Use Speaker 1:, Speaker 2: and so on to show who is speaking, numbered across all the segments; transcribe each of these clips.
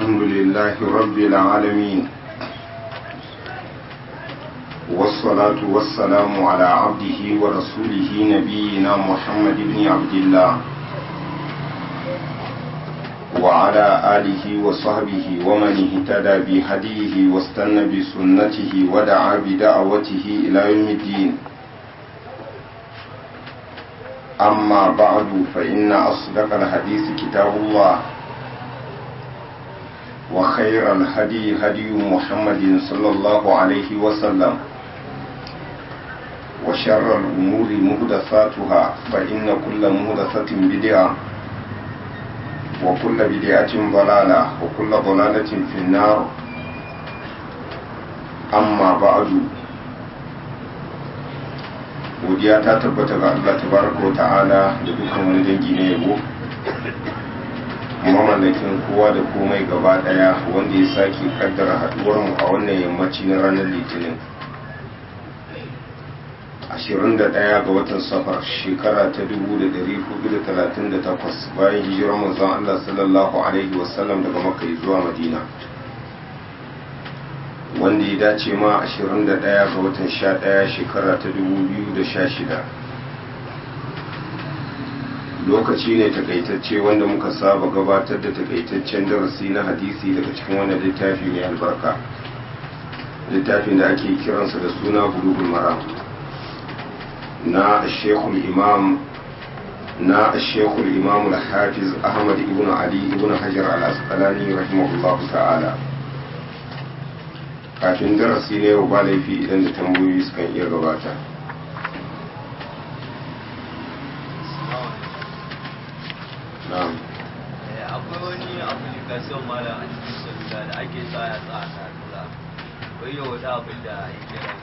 Speaker 1: الحمد لله رب العالمين والصلاة والسلام على عبده ورسوله نبينا محمد بن عبد الله وعلى آله وصحبه ومن اهتدى بهديه واستنى بسنته ودعا بدعوته إلى يوم الدين. أما بعد فإن أصدق الحديث كتاب الله وخير الهدي هدي محمد صلى الله عليه وسلم وشر الأمور محدثاتها فإن كل محدثة بدعة وكل بدعة ضلالة وكل ضلالة في النار. أما بعد godiya ta tabbata ga Allah tabaraka wa ta'ala da dukkan wani dangi na yabo, mamallakin kowa da komai gaba daya, wanda ya sake kaddara haduwar mu a wannan yammaci na ranar litinin 21 ga watan safar shekara ta 1438 bayan hijirar manzon Allah sallallahu alaihi wasallam daga Makka zuwa Madina, wanda ya dace ma 21 ga watan 11 shekara ta 2016. lokaci ne takaitacce wanda muka saba gabatar da takaitaccen darasi na hadisi daga cikin wannan littafi mai albarka, littafin da ake kiransa da suna Bulughul Maram na Sheikhul Imam al-Hafiz Ahmad ibn Ali ibn Hajar al-Asqalani rahimahullahu ta'ala. Kafin darasi ne yau ba laifi idan da tambayoyi sukan iya gabata.
Speaker 2: Akwai wani application malam a cikin salula da ake tsaya tsaya salula, wai yau wata abin da ya kira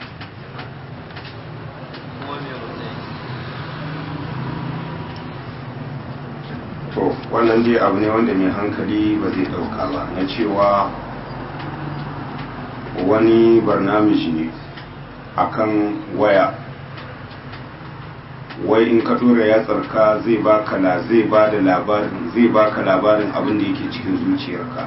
Speaker 2: kuma me mutai.
Speaker 1: To wannan dai abu ne wanda mai hankali ba zai dauka ba, na cewa wani barnamiji ne akan waya, wai in ka dora yatsarka zai baka labarin abin da yake cikin zuciyarka.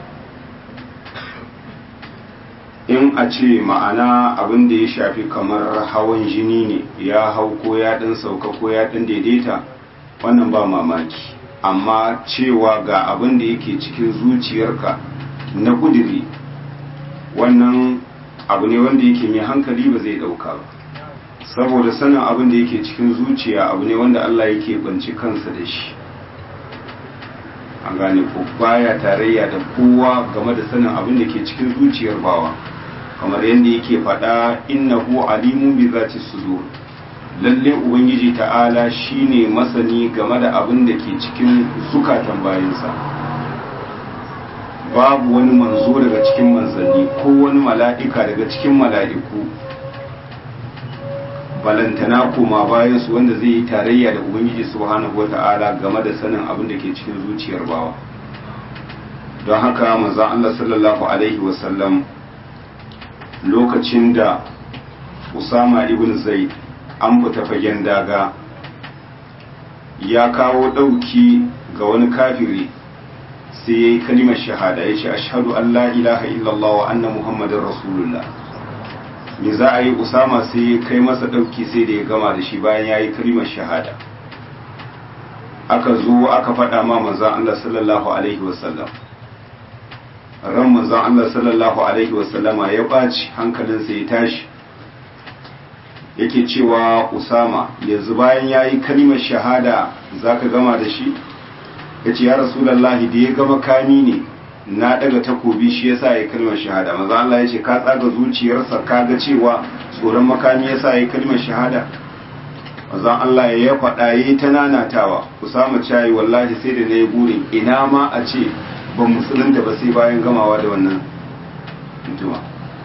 Speaker 1: In a ce ma'ana abin da ya shafi kamar hawan jini ne, ya hau ko ya dan sauka ko ya dan daidaita, wannan ba mamaki, amma cewa ga abin da yake cikin zuciyarka na kudiri, wannan abu ne wanda yake mai hankali ba zai dauka ba, saboda sanin abin da yake cikin zuciya abu ne wanda Allah yake banci kansa da shi, an gane ko baya tarayya da kowa game da sanin abin da ke cikin zuciyar bawa, kamar yadda yake faɗa innahu alimun bi zati sudur, lalle ubangiji ta'ala shine masani game da abin da ke cikin zukatan bayinsa. Babu wani manzo daga cikin manzanni ko wani mala'ika daga cikin mala'iku, balantana koma bayan su, wanda zai yi tarayya da ubangiji subhanahu wata'ala game da sanin abin da ke cikin zuciyar bawa. Don haka manzon Allah sallallahu alaihi wasallam lokacin da Usama ibn Zaid an fita fagen daga, ya kawo ɗauki ga wani kafiri, sai ya yi kalimar shahada, ya ce ashhadu an la ilaha illallah wa anna muhammadin rasulullah. me za a yi? Usama sai ya kai masa ɗauki sai da ya gama da shi bayan ya yi kalimar shahada. Aka zo aka faɗa ma manzan Allah sallallahu alaihi wasallam, ran manzan Allah sallallahu alaihi wasallama ya ɓaci, hankalinsa ya tashi, yake cewa Usama yanzu bayan ya yi kalimar shahada za ka gama da shi? Ya ce ya Rasulallah, da ya gama kami ne na daga takobi shi yasa ya kalmar shahada. Maza Allah ya ce ka tsaga zuciyarsa ka ga cewa tsoron makami yasa ya kalmar shahada? Maza Allah ya faɗa yayi ta nanatawa. Usama cayi wallahi sai da nayi burin ina ma a ce ban musulunta ba sai bayan gamawa da wannan mutuwa.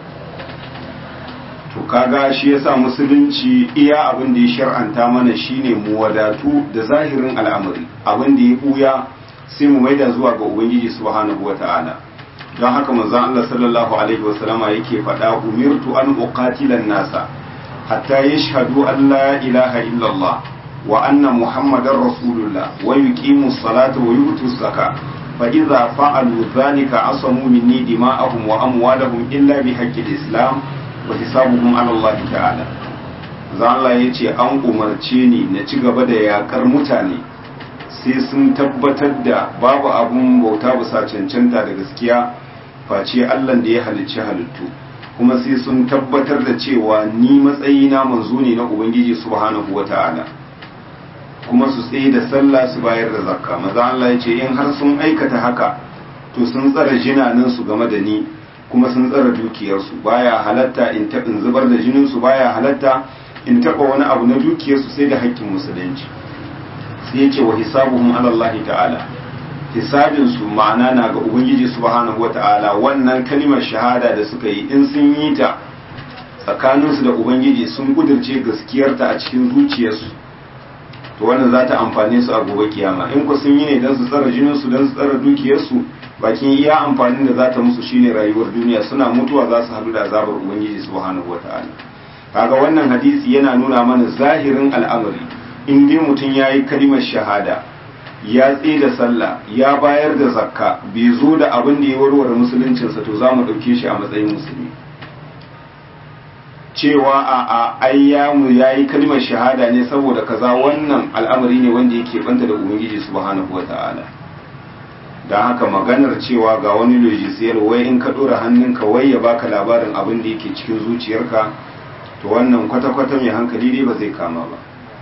Speaker 1: To kaga shi yasa musulunci iya abin da ya shar'anta mana shine mu wadatu da zahirin al'amari, abin da ya buya sai mu maida zuwa ga ubangiji subhanahu wata'ala. Don haka manzon Allah sallallahu alaihi wasallama yake faɗa umirtu an uqatila nasa hatta yashhadu an la ilaha illallah wa anna muhammadar rasulullah wa yuqimu salata wa yu'tu zakka fa idza fa'alu dhalika asamu minni dima'ahum wa amwalahum illa bi haqqil islam wa hisabuhum ala Allah ta'ala. Allah ya ce an umarce ni na ci gaba da yakar mutane sai sun tabbatar da babu abun bauta bisa cancanta da gaskiya face Allah da ya halicci halittu, kuma sai sun tabbatar da cewa ni matsayina manzo ne na Ubangiji subhanahu wata'ala, kuma su tsaye da sallah su bayar da zakka. Maza Allah ya ce in har sun aikata haka to sun tsara jinaninsu game da ni kuma sun tsara dukiyarsu. Baya halatta in taɓin zubar da jininsu, baya halatta in taɓa wani abu na dukiyarsu sai da haƙƙin musulunci. Sai ya ce wa hisabuhum ala Allah ta'ala, hisabinsu ma'ana na ga Ubangiji subhanahu wa ta'ala. Wannan kalimar shahada da suka yi in sun yi ta tsakaninsu da Ubangiji sun kudirce gaskiyarta a cikin zuciyarsu, to wannan za ta amfane su a gobe kiyama. In ku sun yi ne don su tsara jininsu, don su tsara dukiyarsu, bakin iya amfanin da za ta musu shine rayuwar duniya, suna mutuwa za su haɗu da azabar Ubangiji subhanahu wa ta'ala. Kaga wannan hadisi yana nuna mana zahirin al'amari, in dai mutum ya yi kalimar shahada, ya tsaye da sallah, ya bayar da zakka, bai zo da abin da ya warware musuluncinsa, to za mu ɗauke shi a matsayin musulmi. Cewa a ayyamu ya yi kalimar shahada ne saboda kaza, wannan al'amari ne wanda yake banta da Ubangiji subhanahu wa ta'ala. Don haka maganar cewa ga wani lojisiyar wai in ka ɗora hannunka wai ya baka labarin abin da yake cikin zuciyarka, to wannan kwata-kwata mai hankali dai ba zai kama ba.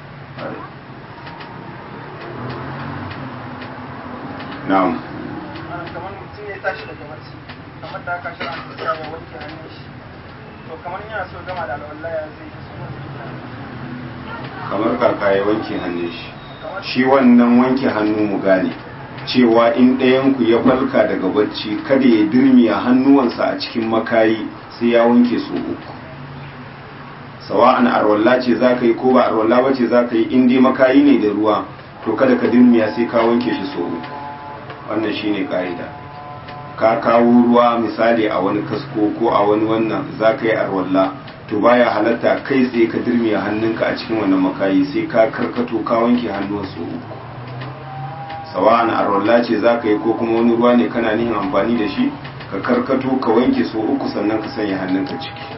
Speaker 1: Na'am.
Speaker 3: Kamar mutum ya tashi daga barci, kamar da aka shi an tsaya ya wanke hannun shi, to kamar yana so gama da alwallaya zai yi su.
Speaker 1: Kamar kaka ya wanke hannun shi, shi wannan wanke hannu mu gane cewa in ɗayanku ya falka daga barci kada ya dirmiya hannuwansa a cikin makayi sai ya wanke su uku. Sawa'an arwalla ce za ka yi ko ba arwalla ba ce za ka yi, in dai makayi ne da ruwa to kada ka dirmiya sai ka wanke shi so uku. Wannan shine ka'ida. Ka kawo ruwa misali a wani kasko ko a wani wannan za ka yi arwalla, to baya halatta kai tsaye ka dirmiya hannunka a cikin wannan makayi, sai ka karkato ka wanke hannun so uku. Sawa'an arwalla ce za ka yi ko kuma wani ruwa ne kana nihin amfani da shi, ka karkato ka wanke so uku sannan ka sanya hannunka ciki.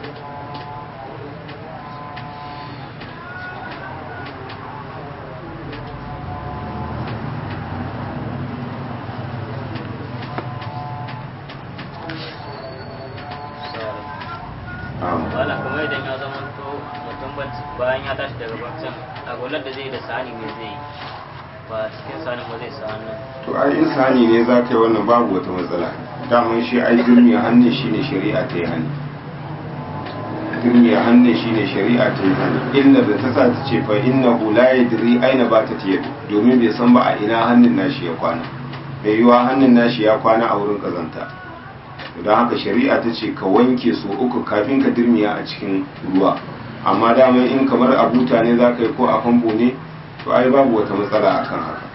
Speaker 4: wala kamar idan ya zama to mutum bayan ya tashi daga barcin agolar da zai da sani mai zai ba cikin sani ba zai sa hannun.
Speaker 1: To ai in sani ne za ka yi wannan babu wata matsala, daman shi ai girmiya hannun shi ne shari'a ta yi hannu, girmiya hannun shi ne shari'a ta yi hannu. Inda da ta sa ta ce fa inna la yadri aina ba ta tiyadu, domin bai san ba a ina hannun nashi ya kwana, mai yiwa hannun nashi ya kwana a wurin kazanta. Don haka shari'a ta ce ka wanke su uku kafin ka dirmiya a cikin ruwa, amma daman in kamar a buta ne za ka yi ko a famfo ne, to ai babu wata matsala akan haka.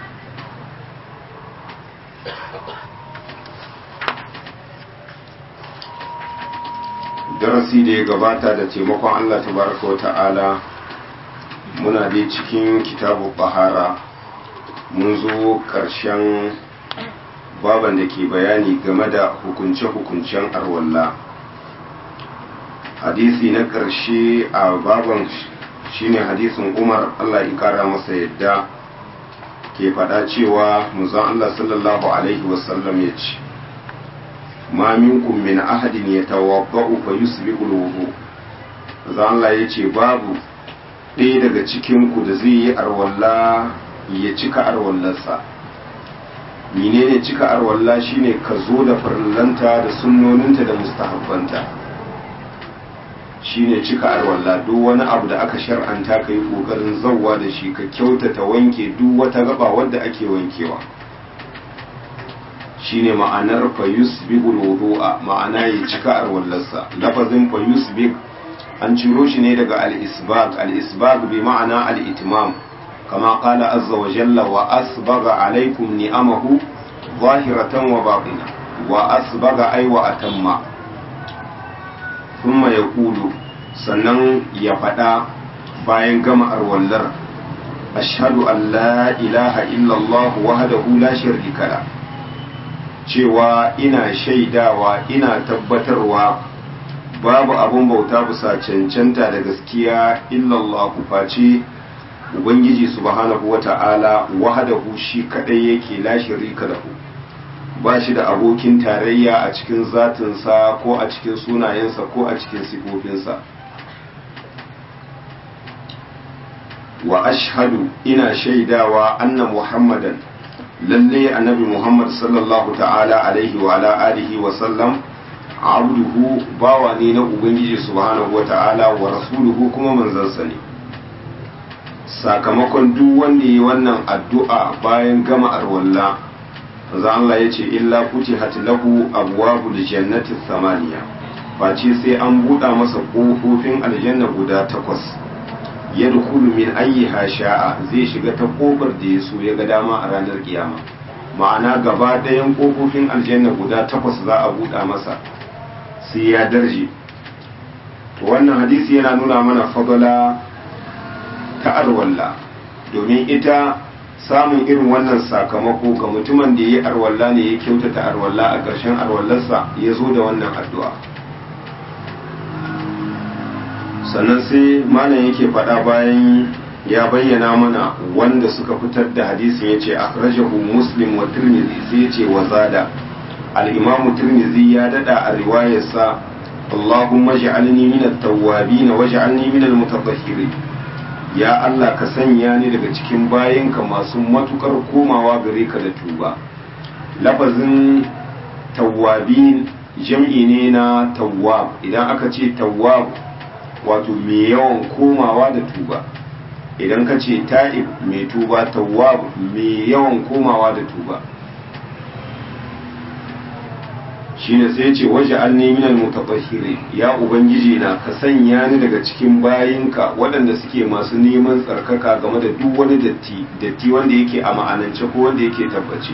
Speaker 1: Darasi da ya gabata da taimakon Allah tabaraka wa ta'ala muna dai cikin kitabu bahara, mun zo ƙarshen baban da ke bayani game da hukunce-hukuncen arwalla. Hadisi na ƙarshe a baban shine hadisin Umar, Allah ya kara masa yadda, ke faɗa cewa manzon Allah sallallahu alaihi wasallam ya ce, ma minkum min ahadin yatawadda'u fa yusbiqu al-wudu. Manzon Allah ya ce babu ɗaya daga cikin ku da zai yi arwalla ya cika arwallarsa. Menene cika arwalla? Shine ka zo da farillanta da sunnoninta da mustahabbanta, shine cika arwalla. Duk wani abu da aka shar'anta ka yi kokarin zawwa da shi, ka kyautata wanke duk wata gaba wadda ake wankewa, shine ma'anar fa yusbigul wudu'a, ma'ana ya cika arwallarsa. Lafazin fa yusbig an ciro shi ne daga al-isbag. Al-isbag bi ma'ana al-itmam, كما قال عز وجل وأسبغ عليكم نعمه ظاهرة وباطنة، وأسبغ أي وأتم. ثم يقول sannan ya faɗa bayan gama arwallar, ashhadu an la ilaha illallah wahdahu la sharika la, cewa ina shaidawa ina tabbatarwa babu abun bauta bisa cancanta da gaskiya illallah face ubangiji subhanahu wata'ala wahdahu shi kadai yake la sharika lahu ba shi da abokin tarayya a cikin zatinsa ko a cikin sunayensa ko a cikin sifofinsa. Wa ashhadu ina shaidawa anna muhammadan lalle annabi muhammad sallallahu ta'ala alaihi wa ala alihi wa sallam abduhu bawa ne na ubangiji subhanahu wa ta'ala wa rasuluhu kuma manzansa ne. Sakamakon duk wanda yi wannan addu'a bayan gama arwalla za Allah ya ce illa futihat lahu abwabul jannati thamaniya face sai an buɗa masa ƙofofin aljanna guda 8 yadkhulu min ayyiha sha'a zai shiga ta kofar da yaso ya ga dama a ranar kiyama. Ma'ana gaba ɗayan ƙofofin aljanna guda 8 za a buɗa masa sai ya darje. To wannan hadisi yana nuna mana fadala ta arwalla, domin ita samun irin wannan sakamako ga mutumin da ya yi arwalla ne ya kyautata arwalla a ƙarshen arwallarsa ya zo da wannan addu'a. Sannan sai malam yake faɗa bayan ya bayyana mana wanda suka fitar da hadisin ya ce akhrajahu muslim wa tirmidhi sai ya ce wa zada al-imamu tirmidhi ya dada a riwayarsa Allahumma ij'alni min at-tawwabin waj'alni min al-mutatahhirin, ya Allah ka sanya ni daga cikin bayinka masu matukar komawa gare ka da tuba. Lafazin tawwabin jam'i ne na tawwab. Idan aka ce tawwab wato mai yawan komawa da tuba, idan ka ce ta'ib mai tuba, tawwab mai yawan komawa da tuba. shine sai ce waje an nemi al mutatahhirin, ya ubangiji na ka sanya ni daga cikin bayinka waɗanda suke masu neman tsarkaka game da duk wani datti wanda yake a ma'anance ko wanda yake tabbace.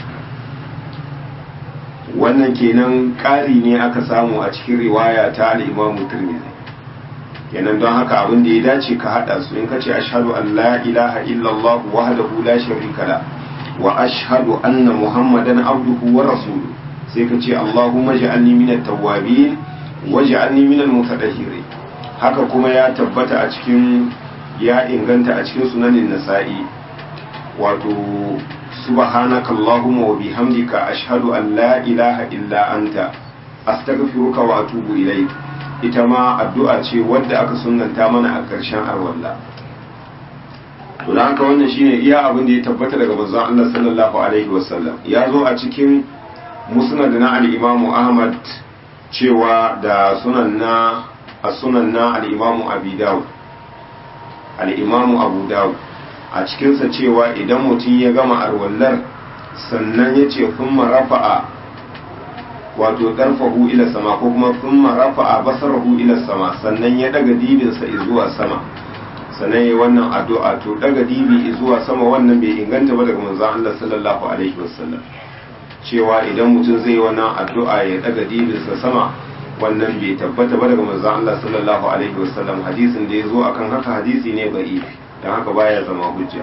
Speaker 1: Wannan kenan ƙari ne aka samu a cikin riwaya ta al-Imam Tirmidhi. Kenan don haka abin da ya dace ka hada su, in kace ashhadu an la ilaha illallah wahdahu la sharika la wa ashhadu anna muhammadan abduhu wa rasuluhu, sai ka ce Allahumma ij'alni minat tawwabin waj'alni minal mutatahhirin. Haka kuma ya tabbata a cikin, ya inganta a cikin sunanin Nasa'i, wato subhanaka Allahumma wa bihamdika ashhadu an la ilaha illa anta astaghfiruka wa atubu ilayk. Ita ma addu'a ce wadda aka sunnanta mana a ƙarshen arwalla. To dan haka wannan shine iya abin da ya tabbata daga manzon Allah sallallahu alaihi wasallam. Ya zo a cikin musnad na al-Imam Ahmad cewa da sunan na al-Imam Abi Dawud, al-Imam Abu Dawud a cikinsa cewa idan mutum ya gama arwallar sannan ya ce thumma rafa'a wato darfahu ila sama, ko kuma thumma rafa'a basarahu ila sama, sannan ya daga dibinsa zuwa sama, sannan ya wannan addu'a. To daga dibi zuwa sama wannan bai inganta ba daga manzon Allah sallallahu alaihi wasallam, cewa idan mutum zai wannan addu'a ya daga dibinsa sama, wannan bai tabbata ba daga manzon Allah sallallahu alaihi wasallam. Hadisin da ya zo akan haka hadisi ne da'ifi, don haka baya zama hujja.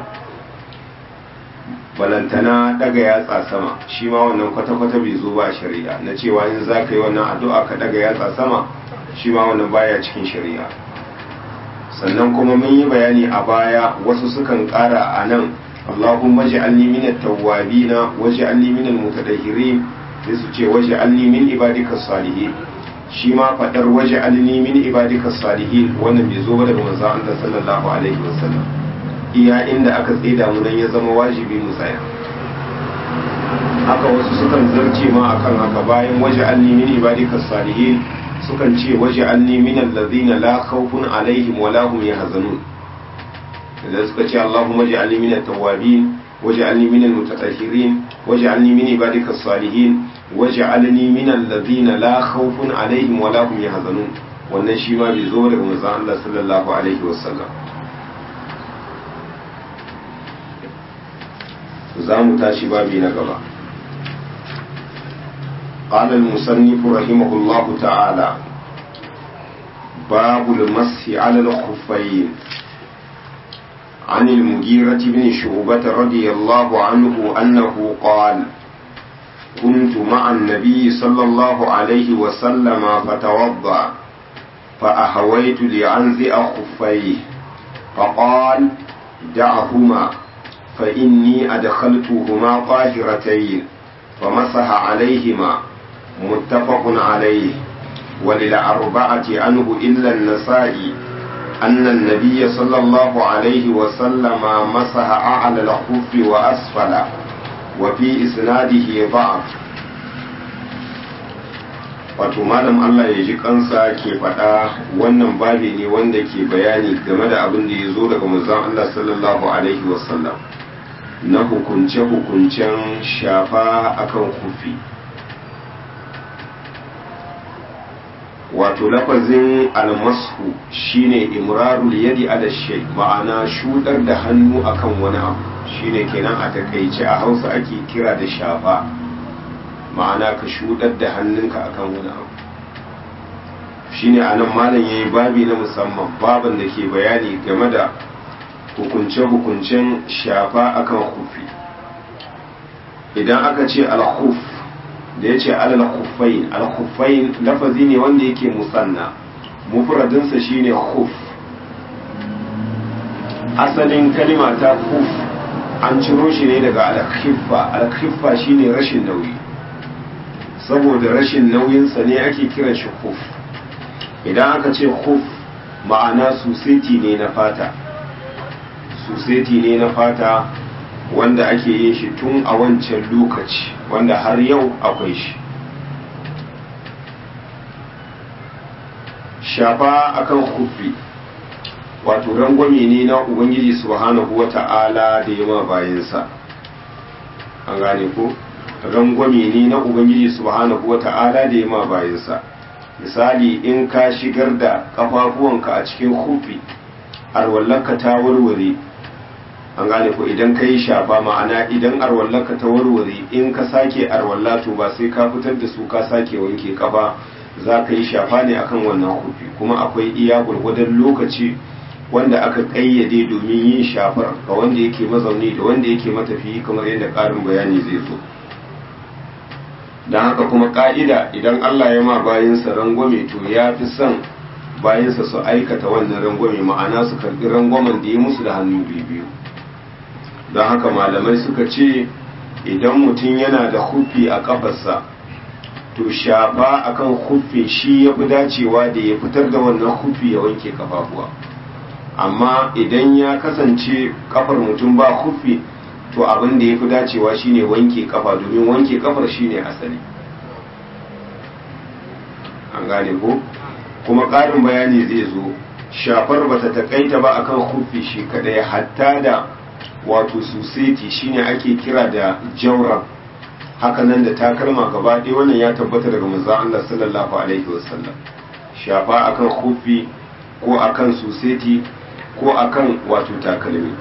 Speaker 1: Balantana daga yatsa sama, shi ma wannan kwata-kwata bai zo ba shari'a, na cewa in za ka yi wannan addu'a ka daga yatsa sama, shi ma wannan baya cikin shari'a. Sannan kuma mun yi bayani a baya, wasu sukan ƙara a nan Allahumma ij'alni minat tawwabina waj'alni minal mutatahhirin, sai su ce waj'alni min ibadikas salihin. Shi ma fadar waj'alni min ibadikas salihin wannan bai zo ba daga manzon Allah sallallahu alaihi wasallam. Iya inda aka tsida mu nan ya zama wajibi mu tsaya. Haka wasu sukan zarce ma akan haka, bayan waj'alni min ibadikas salihin sukan ce waj'alni minal ladina la khawfun alaihim wa la hum yahzanun. Idan suka ce Allahumma ij'alni minat tawwabin waj'alni minal mutatahhirin waj'alni min ibadikas salihin waj'alni minal ladina la khawfun alaihim wa la hum yahzanun, wannan shi ma bai zo daga manzon Allah sallallahu alaihi wasallam. za mu tashi babi na gaba. قال المصنف رحمه الله تعالى باب المسح على الخفين. عن المغيرة بن شعبة رضي الله عنه أنه قال كنت مع النبي صلى الله عليه وسلم فتوضأ فأهويت لأنزع خفيه فقال دعهما فإني أدخلتهما طاهرتين فمسح عليهما متفق عليه. وللأربعة عنه إلا النسائي أن النبي صلى الله عليه وسلم مسح أعلى الخف وأسفله وفي إسناده ضعف. wato malam Allah ya ji kansa ke faɗa wannan babi ne wanda ke bayani game da abin da ya zo daga manzon Allah sallallahu alaihi wasallam na hukunce-hukuncen shafa akan kufi. Wato lafazin almasu shine imrarul yadi ala shay, ma'ana shudar da hannu akan wani abu, shine kenan a takaice a Hausa ake kira da shafa, ma'ana ka shudar da hannunka akan wani abu. Shine anan malam yayi babi na musamman, baban da ke bayani game da hukunce-hukuncen shafa akan kufi. Idan aka ce al-khuf da ya ce al-khuffain lafazi ne wanda yake musanna, mufradinsa shine khuf. Asalin kalima ta khuf an ciro shi ne daga al-khiffa. Al-khiffa shine rashin nauyi, saboda rashin nauyinsa ne ake kiran shi khuf. Idan aka ce khuf ma'ana suseti ne na fata, suseti ne na fata wanda ake yin shi tun a wancan lokaci, wanda har yau akwai shi. Shafa akan kufi wato rangwame ne na Ubangiji subhanahu wa ta'ala da yama bayansa. An gane ko? Rangwame ne na Ubangiji subhanahu wa ta'ala da yama bayansa. Misali, in ka shigar da kafafuwanka a cikin kufi, arwallarka ta warware. An gane ko idan ka yi shafa, ma'ana idan arwallaka ta warware, in ka sake arwalla to ba sai ka fitar da su ka sake wanke kafa, za ka yi shafa ne akan wannan kufi. Kuma akwai iya gwargwadon lokaci wanda aka kayyade domin yin shafar ga wanda yake mazauni da wanda yake matafiyi, kamar yadda ƙarin bayani zai zo. Don haka kuma ƙa'ida, idan Allah ya ma bayinsa rangwame to ya fi son bayinsa su aikata wannan rangwame, ma'ana su karɓi rangwamen da ya musu da hannu biyu. Don haka malamai suka ce idan mutum yana da hufi a kafarsa, to shafa akan hufin shi ya fi dacewa da ya fitar da wannan hufi ya wanke kafafuwa. Amma idan ya kasance kafar mutum ba hufi, to abin da ya fi dacewa shine wanke kafa, domin wanke kafar shine asali. An gane ko? Kuma ƙarin bayani zai zo, shafar bata takaita ba akan hufi shi kadai, hatta da wato suseti shine ake kira da jawra, haka nan da takalma gaba ɗaya wannan ya tabbata daga manzon Allah sallallahu alaihi wasallam. Shafa akan hufi ko akan suseti ko akan wato takalmi.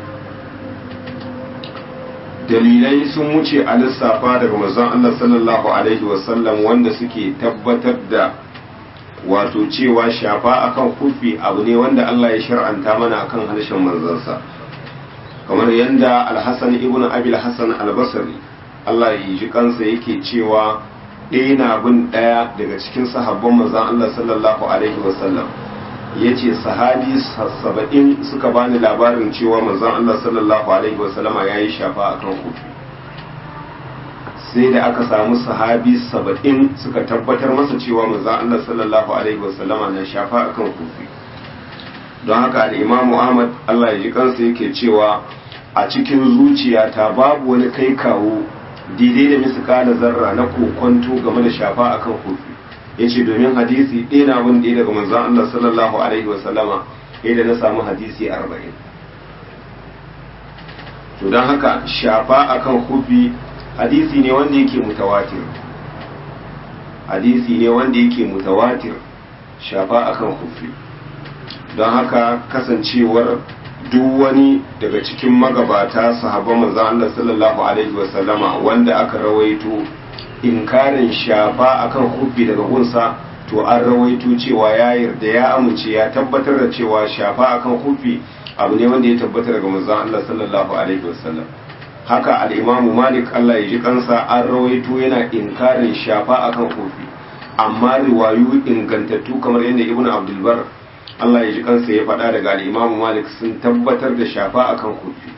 Speaker 1: Dalilai sun wuce a lissafa daga manzon Allah sallallahu alaihi wasallam wanda suke tabbatar da wato cewa shafa akan hufi abu ne wanda Allah ya shar'anta mana akan harshen manzansa. Kamar yadda Al-Hasan ibn Abi Al-Hasan Al-Basri, Allah ya ji kansa, yake cewa ɗaya na bin ɗaya daga cikin sahabban manzon Allah sallallahu alaihi wasallam. Yace sahabi 70 suka bani labarin cewa manzon Allah sallallahu alaihi wasallam yayi shafa akan kufi. Sai da aka samu sahabi 70 suka tabbatar masa cewa manzon Allah sallallahu alaihi wasallam na shafa akan kufi. Don haka al-Imam Ahmad, Allah ya ji kansa, yake cewa a cikin zuciyata babu wani kai kawo daidai da miskala zarra na kokonto game da shafa akan kufi. Yace domin hadisi ɗaya na bin ɗaya daga manzon Allah sallallahu alaihi wasallama, da na samu hadisi 40. To don haka shafa akan kufi hadisi ne wanda yake mutawatir, hadisi ne wanda yake mutawatir, shafa akan kufi. Don haka kasancewar duk wani daga cikin magabata sahabban manzon Allah sallallahu alaihi wasallama wanda aka rawaito inkarin shafa akan hubbi daga gunsa, to an rawaito cewa ya yarda, ya amince, ya tabbatar da cewa shafa akan hubbi abu ne wanda ya tabbata daga manzon Allah sallallahu alaihi wasallam. haka al'imamu malik Allah ya ji kansa an rawaito yana inkarin shafa akan kofi, amma riwayu ingantattu kamar yadda ibn abdulbar Allah ya ji kansa ya faɗa daga al'imamu malik sun tabbatar da shafa akan kofi.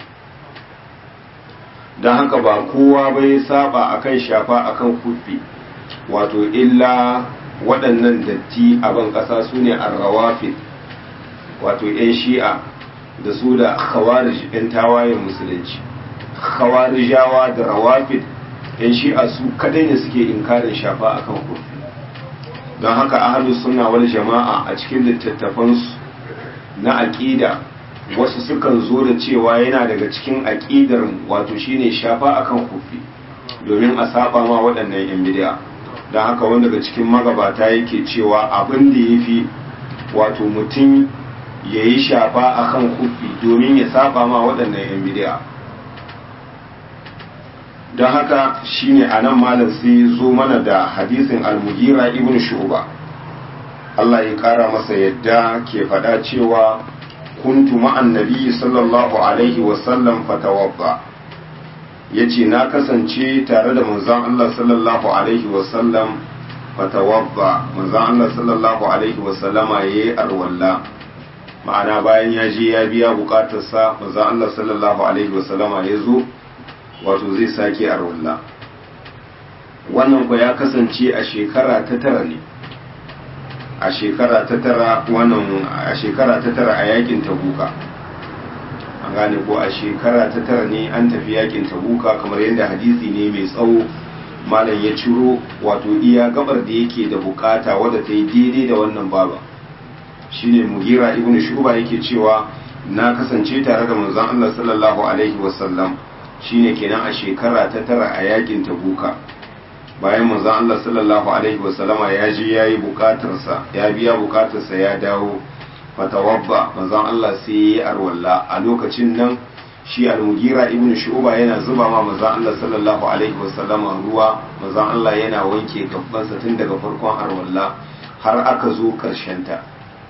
Speaker 1: don haka ba kowa bai saba akan shafa akan kofi, wato illa waɗannan datti a ban ƙasa su ne arrawafid, wato 'yan shi'a da su da khawarij 'yan tawayen musulunci. khawarijawa da rawafid 'yan shi'a su kadai ne suke inkarin shafa akan kofi. don haka ahlus sunna wal jama'a a cikin littattafansu na aqida wasu sukan zo da cewa yana daga cikin aqidar wato shine shafa akan kofi, domin a saba ma waɗannan 'yan bid'a. don haka wanda daga cikin magabata yake cewa abin da yafi wato mutum ya yi shafa akan kofi domin ya saba ma waɗannan 'yan bid'a. don haka shine anan malam sai zo mana da hadisin al-mughira ibn shu'ba Allah ya kara masa yadda ke faɗa cewa kuntu ma'an nabiyyi sallallahu alaihi wasallam fatawadda, yace na kasance tare da manzon Allah sallallahu alaihi wasallam fatawadda, manzon Allah sallallahu alaihi wasallama yayi arwalla, ma'ana bayan ya je ya biya bukatarsa manzon Allah sallallahu alaihi wasallama ya zo wato zai sake arwalla. wannan ko ya kasance a shekara ta tara ne, a shekara ta tara wannan a shekara ta tara a yakin tabuka, an gane ko a shekara ta tara ne an tafi yakin tabuka, kamar yadda hadisi ne mai tsawo malam ya ciro wato iya gabar da yake da bukata wadda ta yi daidai da wannan baba. shine mugira ibnu shuba yake cewa na kasance tare da manzon Allah sallallahu alaihi wasallam, shine kenan a shekara ta tara a yakin tabuka, bayan manzon Allah sallallahu alaihi wasallama ya je yayi bukatarsa, ya biya bukatarsa ya dawo, fatawabba manzon Allah sai ya arwalla. a lokacin nan shi al-mugira ibn shu'ba yana zuba ma manzon Allah sallallahu alaihi wasallama ruwa, manzon Allah yana wanke gabansa tun daga farkon arwalla har aka zo karshen ta.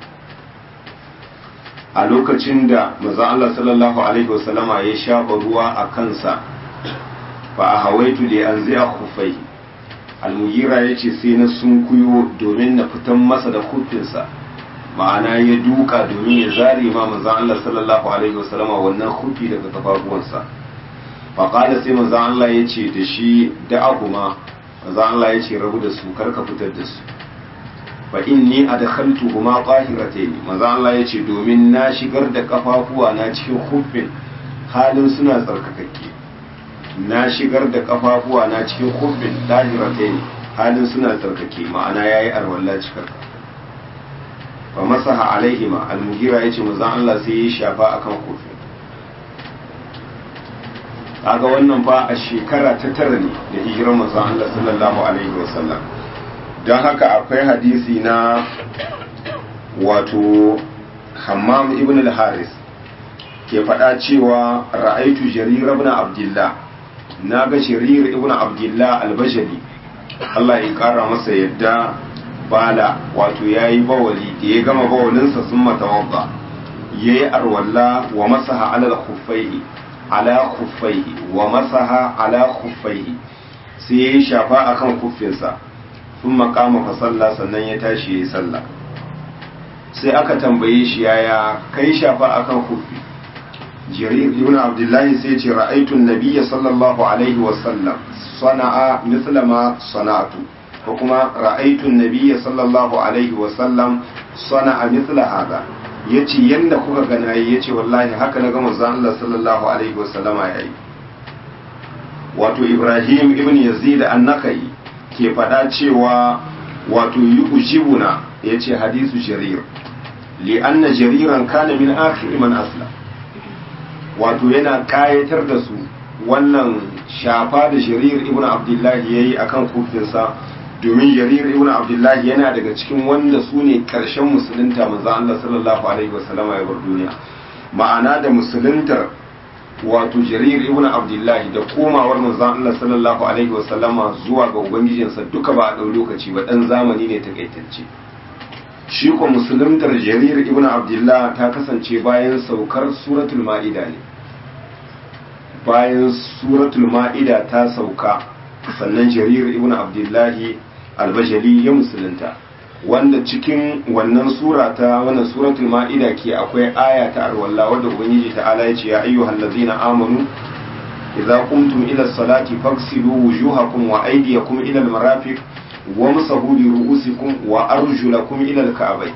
Speaker 1: a lokacin da manzon Allah sallallahu alaihi wasallama ya shafa ruwa a kansa, fa a hawaitu li anzi'a khuffai, al-mughira yace sai na sunkuyo domin na fitan masa da kufinsa, ma'ana ya duka domin ya zare ma manzon Allah sallallahu alaihi wasallama wannan kufi daga kafafuwansa. fa qala sai manzon Allah yace da shi da'ahuma, manzon Allah yace rabu da su, karka fitar da su, fa inni adkhaltuhuma tahiratayn, manzo Allah yace domin na shigar da kafafuwa na cikin khuffin halin suna tsarkakakke, na shigar da kafafuwa na cikin khuffin tahiratayn halin suna tsarkake, ma'ana yayi arwalla cikar. fa masaha alaihima, al-mughira yace manzo Allah sai ya shafa akan khuffin. kaga wannan fa a shekara ta tara ne da hijirar manzo Allah sallallahu alaihi wasallam. don haka akwai hadisi na wato Hammam ibn al-Haris ke faɗa cewa ra'aitu Jarir ibn Abdullah, na ga Jarir ibn Abdullah al-Bajali Allah ya kara masa yadda, bala wato yayi bawali, da ya gama bawalinsa sun matawadda yayi arwalla wa masaha ala khuffaihi wa masaha ala khuffaihi, sai yayi shafa akan kuffinsa, sun makama fasalla sannan ya tashi ya yi sallah. sai aka tambaye shi yaya kai shafa akan kufi. Jarir ibn Abdullahi sai ce ra'aitu nabiyya sallallahu alaihi wasallam sana'a mithla ma sana'atu, ko kuma ra'aitu nabiyya sallallahu alaihi wasallam sana'a mithla hada, yace yanda kuka ga nayi, yace wallahi haka na ga manzon Allah sallallahu alaihi wasallama yayi. wato Ibrahim ibn Yazid an-Nakai ke faɗa cewa wato yi ujibuna, ya ce hadisu jarir li'anna jariran kana min akhir man asla, wato yana kayatar da su wannan shafa da jarir ibn abdullahi yayi akan kufinsa, domin jarir ibn abdullahi yana daga cikin wanda su ne karshen musulunta manzo Allah sallallahu alaihi wasallam ya bar duniya, ma'ana da musuluntar wato jarir ibn abdullahi da komawar manzon Allah sallallahu alaihi wasallama zuwa ga ubangijinsa duka ba a dau lokaci ba, dan zamani ne takaitacce. shi ko musuluntar jarir ibn abdullah ta kasance bayan saukar suratul ma'ida ne, bayan suratul ma'ida ta sauka sannan jarir ibn abdullahi albajali ya musulunta, wanda cikin wannan suratul ma'ida ke akwai aya ta arwalla wadda ubangiji ta'ala ya ce ya ayyuhal ladzina amanu idza qumtum ila salati faghsilu wujuhakum wa aydiyakum ila al-marafiq wamsahu bi ru'usikum wa arjulakum ila al-ka'bayn.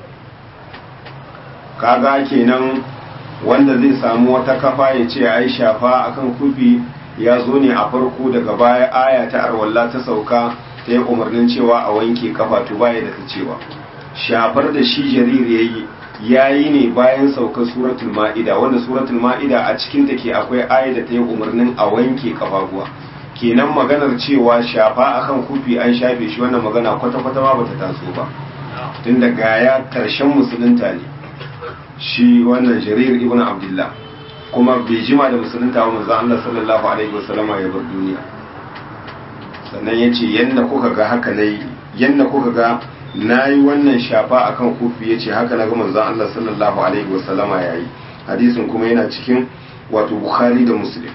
Speaker 1: kaga kenan wanda zai samu wata kafa ya ce ai shafa akan kufi ya zo ne a farko, daga baya aya ta arwalla ta sauka ta yi umarnin cewa a wanke kafa, to baya da ta cewa shafar da shi jarir yayi ne bayan saukar suratul ma'ida, wanda suratul ma'ida a cikin ta ke akwai aya da ta yi umarnin a wanke kafafuwa. kenan maganar cewa shafa akan kufi an shafe shi, wannan magana kwata-kwata ma bata taso ba, tun da gaya karshen musulunta ne shi wannan jarir ibn abdullah, kuma bai jima da musulunta wa manzon Allah sallallahu alaihi wasallam ya bar duniya. sannan yace yanda kuka ga haka nayi, yanda kuka ga nayi wannan shafa akan kufi, yace haka naga manzon Allah sallallahu alaihi wasallam yayi. hadisin kuma yana cikin wato bukhari da muslim,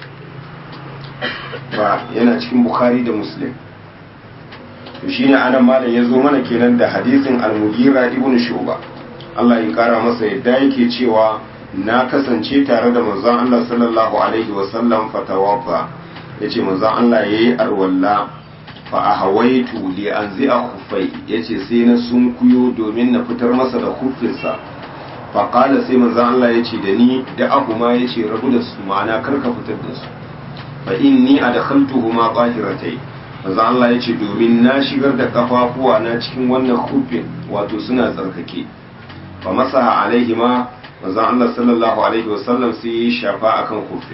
Speaker 1: ba yana cikin bukhari da muslim. to shine anan malam yazo mana kenan da hadisin al-mughira ibn shu'ba, Allah ya kara masa yadda yake cewa na kasance tare da manzon Allah sallallahu alaihi wasallam fatawafa, yace manzon Allah yayi arwalla fa ahawaitu li anzi'a khuffai, yace sai na sunkuyo domin na fitar masa da khuffinsa. fa qala sai manzon Allah yace da ni da ahuma, yace rabu da su, ma'ana karka fitar da su. fa inni adkhaltuhuma qahiratai, manzon Allah yace domin na shigar da kafafuwa na cikin wannan khuffin, wato suna tsarkake. fa masaha alaihima, manzon Allah sallallahu alaihi wasallam sai ya shafa akan kufi.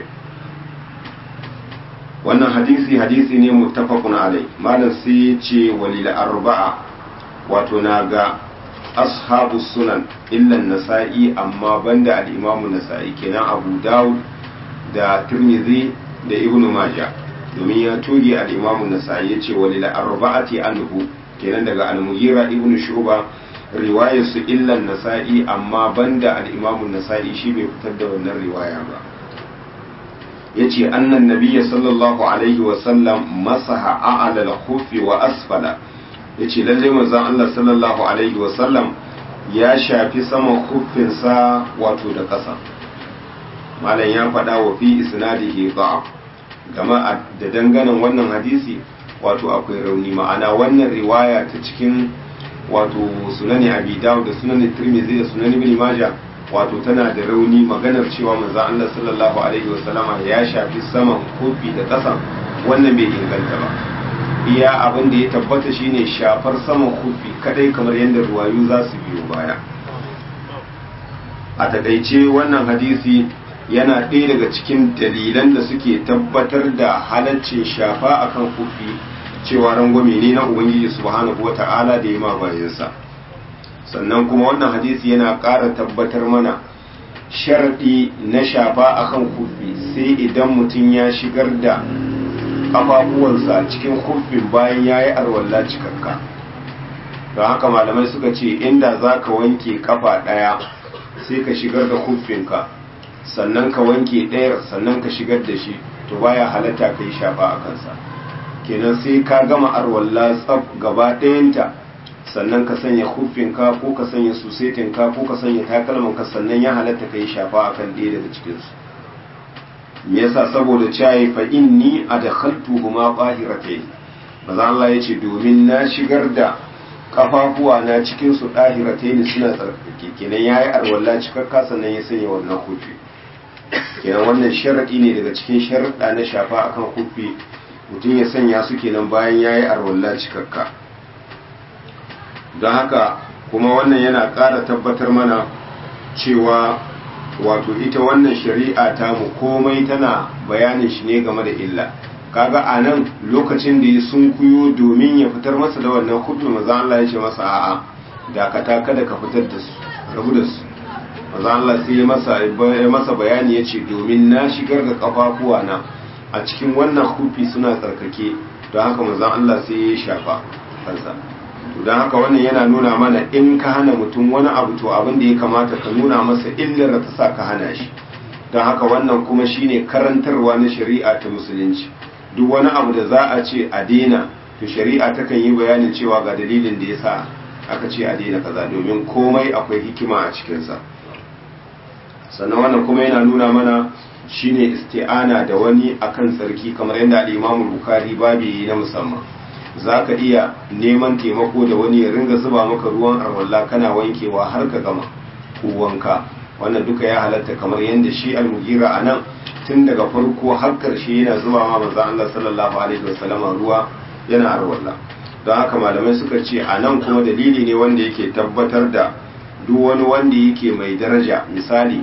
Speaker 1: wannan hadisi ne muttafaqun alai. malam sai ya ce walil arba'a, wato naga ashabu sunan illa nasa'i, amma banda al-imam nasa'i kenan Abu Dawud da Tirmidhi da Ibn Majah, domin ya toge al-imam nasa'i yace walil arba'ati anhu, kenan daga al-Mughira ibn Shu'ba riwayar su illan nasa'i, amma banda al-imamun nasa'i shi bai fitar da wannan riwaya ba. yace annan nabiyya sallallahu alaihi wa sallam masaha a'la al-khuffi wa asfala, yace lalle manzon Allah sallallahu alaihi wa sallam ya shafi saman khuffin sa wato da ƙasa. malam ya faɗa wa fi isnadihi da'af, game da danganan wannan hadisi wato akwai rauni, ma'ana wannan riwaya ta cikin wato sunani abi dawud da sunani tirmidhi da sunani ibn majah wato tana da rauni. maganar cewa manzo Allah sallallahu alaihi wasallama ya shafi saman kofi da ƙasa, wannan bai inganta ba. iya abin da ya tabbata shine shafar saman kofi kadai, kamar yadda ruwayu za su biyo baya. a takaice wannan hadisi yana ɗaya daga cikin dalilan da suke tabbatar da halaccin shafa akan kofi, cewa rangwame ne na ubangiji subhanahu wata'ala da ya ma bayansa. sannan kuma wannan hadisi yana ƙara tabbatar mana sharɗi na shafa akan kufi sai idan mutum ya shigar da ƙafafuwansa cikin kufin bayan ya yi arwalla cikakka. don haka malamai suka ce inda za ka wanke ƙafa ɗaya sai ka shigar da kufinka, sannan ka wanke ɗayar sannan ka shigar da shi, to baya halatta ka yi shafa a kansa. kenan sai ka gama arwalla tsaf gaba ɗayanta, sannan ka sanya hufinka ko ka sanya susetinka ko ka sanya takalmanka, sannan ya halatta ka yi shafa akan ɗaya daga cikinsu. me yasa? saboda cayi fa inni adkhaltuhuma qahiratayn, maza Allah yace domin na shigar da kafafuwa na cikin su qahiratayn suna tsarkake. kenan yayi arwalla cikakka sannan ya sanya wannan hufi. kenan wannan sharadi ne daga cikin sharuɗa na shafa akan hufi, mutum ya sanya su kenan bayan ya yi arwalla cikakka. don haka kuma wannan yana ƙara tabbatar mana cewa wato ita wannan shari'a ta mu komai tana bayanin shi ne game da illa. kaga a nan lokacin da ya sunkuyo domin ya fitar masa da wannan hudu, maza Allah ya ce masa a'a dakata, kada ka fitar da su, rabu da su. maza Allah sai ya masa bayani ya ce domin na shigar da kafafuwa na a cikin wannan hufi suna tsarkake, don haka manzon Allah sai ya shafa kansa. don haka wannan yana nuna mana in ka hana mutum wani abu, to abin da ya kamata ka nuna masa illar da ta sa ka hana shi. don haka wannan kuma shine karantarwa na shari'a ta musulunci. Duk wani abu da za a ce a daina to shari'a takan yi bayanin cewa ga dalilin da yasa aka ce a daina kaza, domin komai akwai hikima a cikinsa. Sannan wannan kuma yana nuna mana shine isti'ana da wani akan tsarki, kamar yadda al-Imam Bukhari babi na musamman. Zaka iya neman taimako da wani ya ringa zuba maka ruwan arwalla kana wankewa har ka gama ko wanka, wannan duka ya halatta, kamar yadda shi al-Mughira anan tun daga farko har karshe yana zuba ma manzo Allah sallallahu alaihi wasallam ruwa yana arwalla. Don haka malamai suka ce anan kuma dalili ne wanda yake tabbatar da duk wani wanda yake mai daraja, misali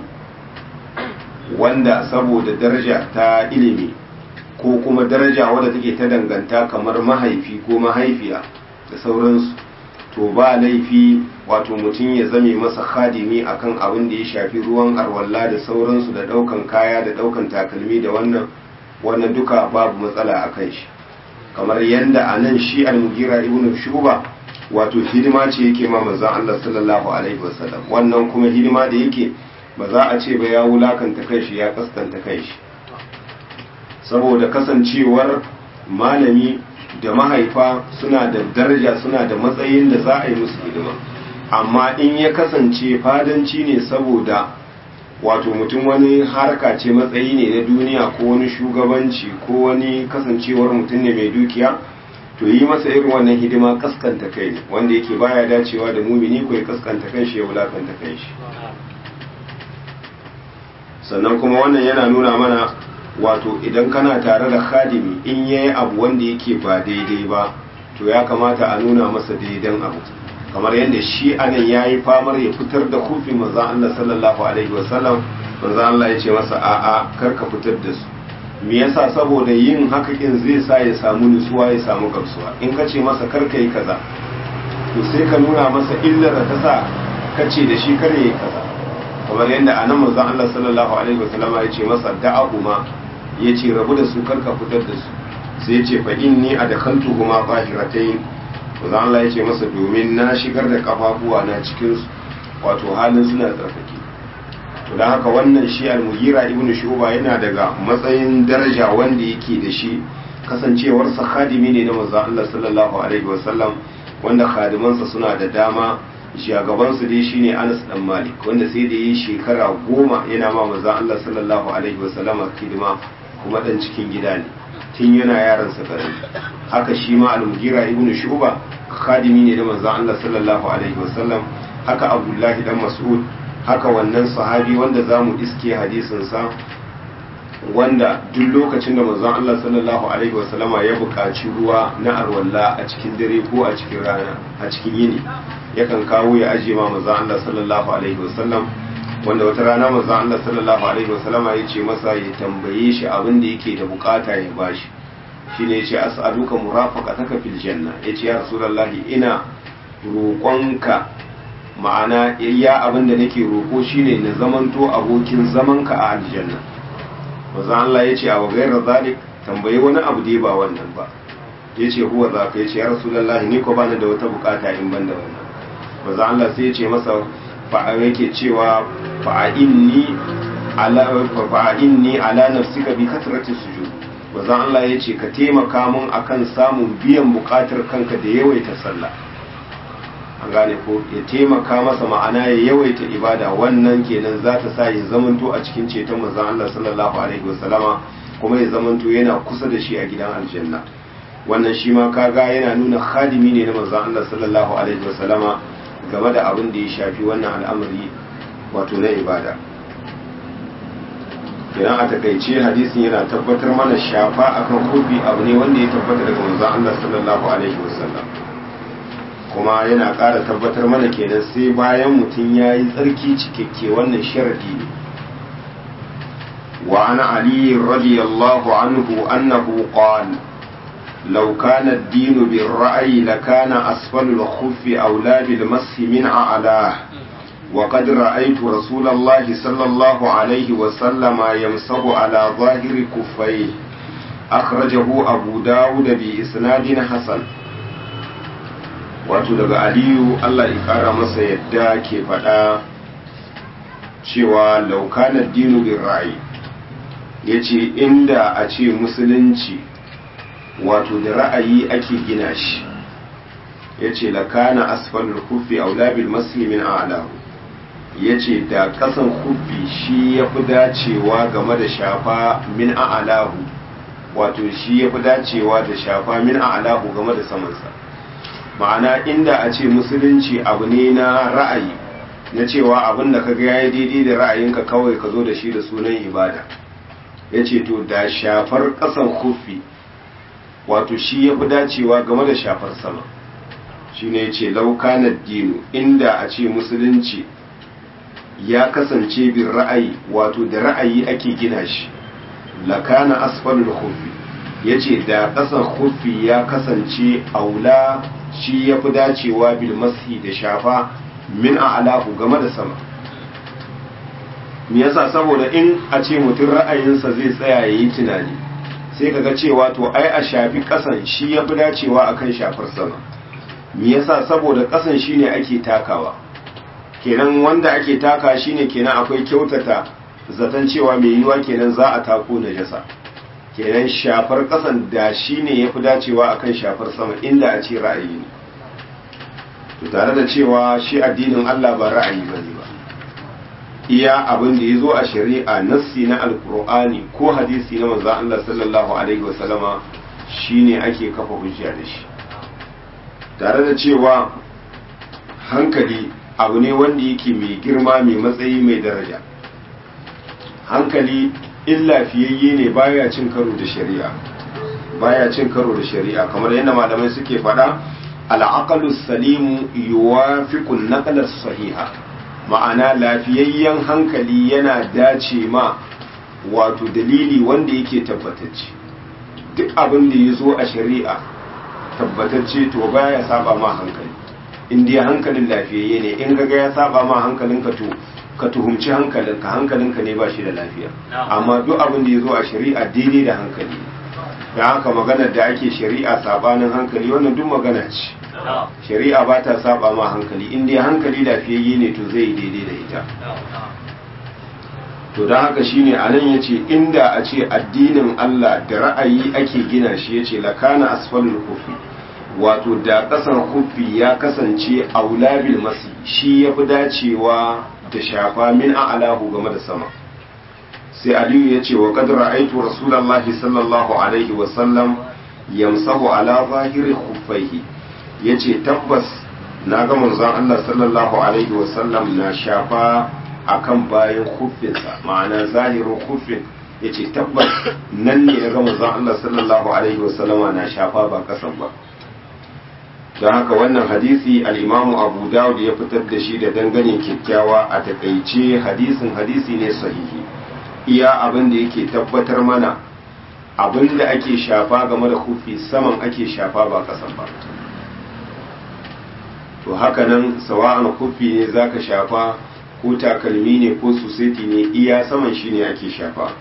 Speaker 1: wanda saboda daraja ta ilimi ko kuma daraja wadda take ta danganta kamar mahaifi ko mahaifiya da sauransu, to ba laifi wato mutum ya zame masa khadimi akan abin da ya shafi ruwan arwalla da sauransu, da daukan kaya da daukan takalmi da wannan duka babu matsala a kan shi, kamar yadda a nan shi al-Mughira ibn Shu'ba wato hidima ce yake ma manzon Allah sallallahu alaihi wasallam. Wannan kuma hidima da yake ba za a ce ba ya wulakanta kanshi ya kaskanta kanshi, saboda kasancewar malami da mahaifa suna da daraja, suna da matsayin da za a yi musu hidima. Amma in ya kasance fadanci ne saboda wato mutum wani harka ce, matsayi ne na duniya ko wani shugabanci ko wani kasancewar mutum ne mai dukiya, to yi masa irin wannan hidima kaskanta kai ne, wanda yake baya dacewa da mumini ko ya kaskanta kanshi ya wulakanta kanshi. Sannan kuma wannan yana nuna mana wato idan kana tare da khadimi in yayi abu wanda yake ba daidai ba, to ya kamata a nuna masa daidan abu, kamar yadda shi anan yayi famar ya fitar da kufi manzon Allah sallallahu alaihi wasallam. Manzon Allah ya ce masa a'a kar ka fitar da su. Me yasa? Saboda yin haka kin zai sa ya samu nutsuwa, ya samu gamsuwa. In ka ce masa kar ka yi kaza, to sai ka nuna masa illar da ta sa ka ce da shi kar ya yi kaza, kamar yadda anan manzon Allah sallallahu alaihi wasallam ya ce masa da'ahuma, ya ce rabu da su karka fitar da su, sai ya ce fa inni adkhaltuhuma tahiratayn. manzon Allah ya ce masa domin na shigar da kafafuwa na cikin su, wato halin suna tsarkake. to dan haka wannan shi al-Mughira ibn Shu'ba yana daga matsayin daraja wanda yake da shi, kasancewar sa khadimi ne na manzon Allah sallallahu alaihi wasallam, wanda khadimansa suna da dama. Shagabansu dai shine Anas dan Malik, wanda sai da yi shekara 10 yana ma manzon Allah sallallahu alaihi wasallam hidima, kuma dan cikin gida ne tun yana yaran sa karami. Haka shi ma al-Mughira ibn Shu'ba khadimi ne da manzon Allah sallallahu alaihi wasallam. Haka Abdullahi dan Mas'ud, haka wannan sahabi wanda zamu iske hadisin sa, wanda duk lokacin da manzon Allah sallallahu alaihi wasallama ya buƙaci ruwa na arwalla a cikin dare ko a cikin rana, a cikin yini, yakan kawo ya ajiye ma manzon Allah sallallahu alaihi wasallam. Wanda wata rana manzon Allah sallallahu alaihi wasallama ya ce masa ya tambaye shi abin da yake da bukata ya bashi, shine ya ce as'aluka murafaqataka fil janna, ya ce ya rasulullahi ina roƙonka, ma'ana iya abin da nake roƙo shine na zamanto abokin zamanka a aljanna. manzon Allah ya ce a gairar zalik, tambaye wani abu da ba wannan ba. Ya ce huwa zaka, ya ce ya rasulullahi ni ko bani da wata bukata in ban da wannan. manzon Allah sai ya ce masa yake cewa fa'inni ala nafsika bi kasrati sujud. manzon Allah ya ce ka taimaka mun akan samun biyan bukatar kanka da yawaita sallah. an gane ko, ya taimaka masa, ma'ana ya yawaita ibada, wannan kenan za ta sa ya zamanto a cikin ceton manzon Allah sallallahu alaihi wasallama, kuma ya zamanto yana kusa da shi a gidan aljanna. wannan shi ma kaga yana nuna khadimi ne na manzon Allah sallallahu alaihi wasallama game da abin da ya shafi wannan al'amari wato na ibada. idan a takaice hadisin yana tabbatar mana shafa akan hufi abu ne wanda ya tabbata daga manzon Allah sallallahu alaihi wasallam, kuma yana ƙara tabbatar mana kenan sai bayan mutum ya yi tsarki cikakke, wannan sharadi ne. wa ana ali radiyallahu anhu annahu qala law kana ad-din bir-ra'yi lakana asfalu al-khuffi awla bil-mass min a'la wa qad ra'aytu rasulallahi sallallahu alayhi wa sallama yamsahu ala zahiri kuffayhi akhrajahu abu dawud bi isnadin hasan. wato daga aliyu Allah ya kara masa yadda ke faɗa cewa laukanar dinu bin ra'ayi ya ce inda a ce musulunci wato da ra'ayi ake gina shi ya ce lakana asfalul kufi aulabil muslimin a'lahu ya ce da kasan kufi shi ya fi dacewa game da shafa min a'lahu wato shi ya fi dacewa da shafa min a'lahu game da samansa ma'ana inda a ce musulunci abu ne na ra'ayi na cewa abin da ka ga yayi daidai da ra'ayinka kawai ka zo da shi da sunan ibada ya ce to da shafar kasan kufi wato shi ya fi dacewa game da shafar sama shi ne ya ce laukanar dinu inda a ce musulunci ya kasance bin ra'ayi wato da ra'ayi ake gina shi lakana asfalul khuffi yace da kasan khuffi ya kasance aula shi ya fi dacewa bil mashi da shafa min a'lahu game da sama me yasa saboda in a ce mutum ra'ayinsa zai tsaya yayi tunani sai kaga cewa to ai a shafi kasan shi ya fi dacewa akan shafar sama me yasa saboda kasan shine ake takawa kenan wanda ake taka shine kenan akwai kyautata zaton cewa mai yiwa kenan za a tako najasa kenan shafar kasan da shine yafi dacewa akan shafar sama inda a ce ra'ayi ne to tare da cewa shi addinin Allah ba ra'ayi bane ba iya abin da yazo a shari'a nassi na alqur'ani ko hadisi na manzon Allah sallallahu alaihi wasallama shine ake kafa hujja da shi tare da cewa hankali abu ne wanda yake mai girma mai matsayi mai daraja hankali in lafiyayye ne baya cin karo da shari'a baya cin karo da shari'a kamar yadda malamai suke faɗa al'aqalu salimu yuwafiqu an-naqla sahiha ma'ana lafiyayyen hankali yana dace ma wato dalili wanda yake tabbatacce duk abin da yazo a shari'a tabbatacce to baya saba ma hankali in dai hankalin lafiyayye ne in kaga ya saba ma hankalinka to ka tuhumci hankalinka ne ba shi da lafiya amma duk abin da ya zo a shari'a daidai da hankali da haka maganar da ake shari'a sabanin hankali wannan duk magana ce shari'a ba ta saba ma hankali in dai hankali lafiyayye ne to zai daidai da ita to don haka shine anan yace inda a ce addinin Allah da ra'ayi ake gina shi yace lakana asfalul kufi wato da kasar kufi ya kasance aulabil masi shi ya fi dacewa da shafa min a'lahu game da sama sai aliyu ya ce wa qad ra'aytu rasulullahi sallallahu alaihi wa sallam yamsahu ala zahiri khuffaihi yace tabbas na ga manzon Allah sallallahu alaihi wa sallam na shafa akan bayan khuffinsa ma'ana zahirin khuffin yace tabbas nan ne ga manzon Allah sallallahu alaihi wa sallama na shafa ba kasan ba don haka wannan hadisi al'imamu abu dawud ya fitar da shi da dangane kyakkyawa a takaice hadisi ne sahihi iya abin da yake tabbatar mana abin da ake shafa game da kufi saman ake shafa ba kasan ba to haka nan sawa'an kufi ne zaka shafa ko takalmi ne ko suseti ne iya saman shi ne ake shafa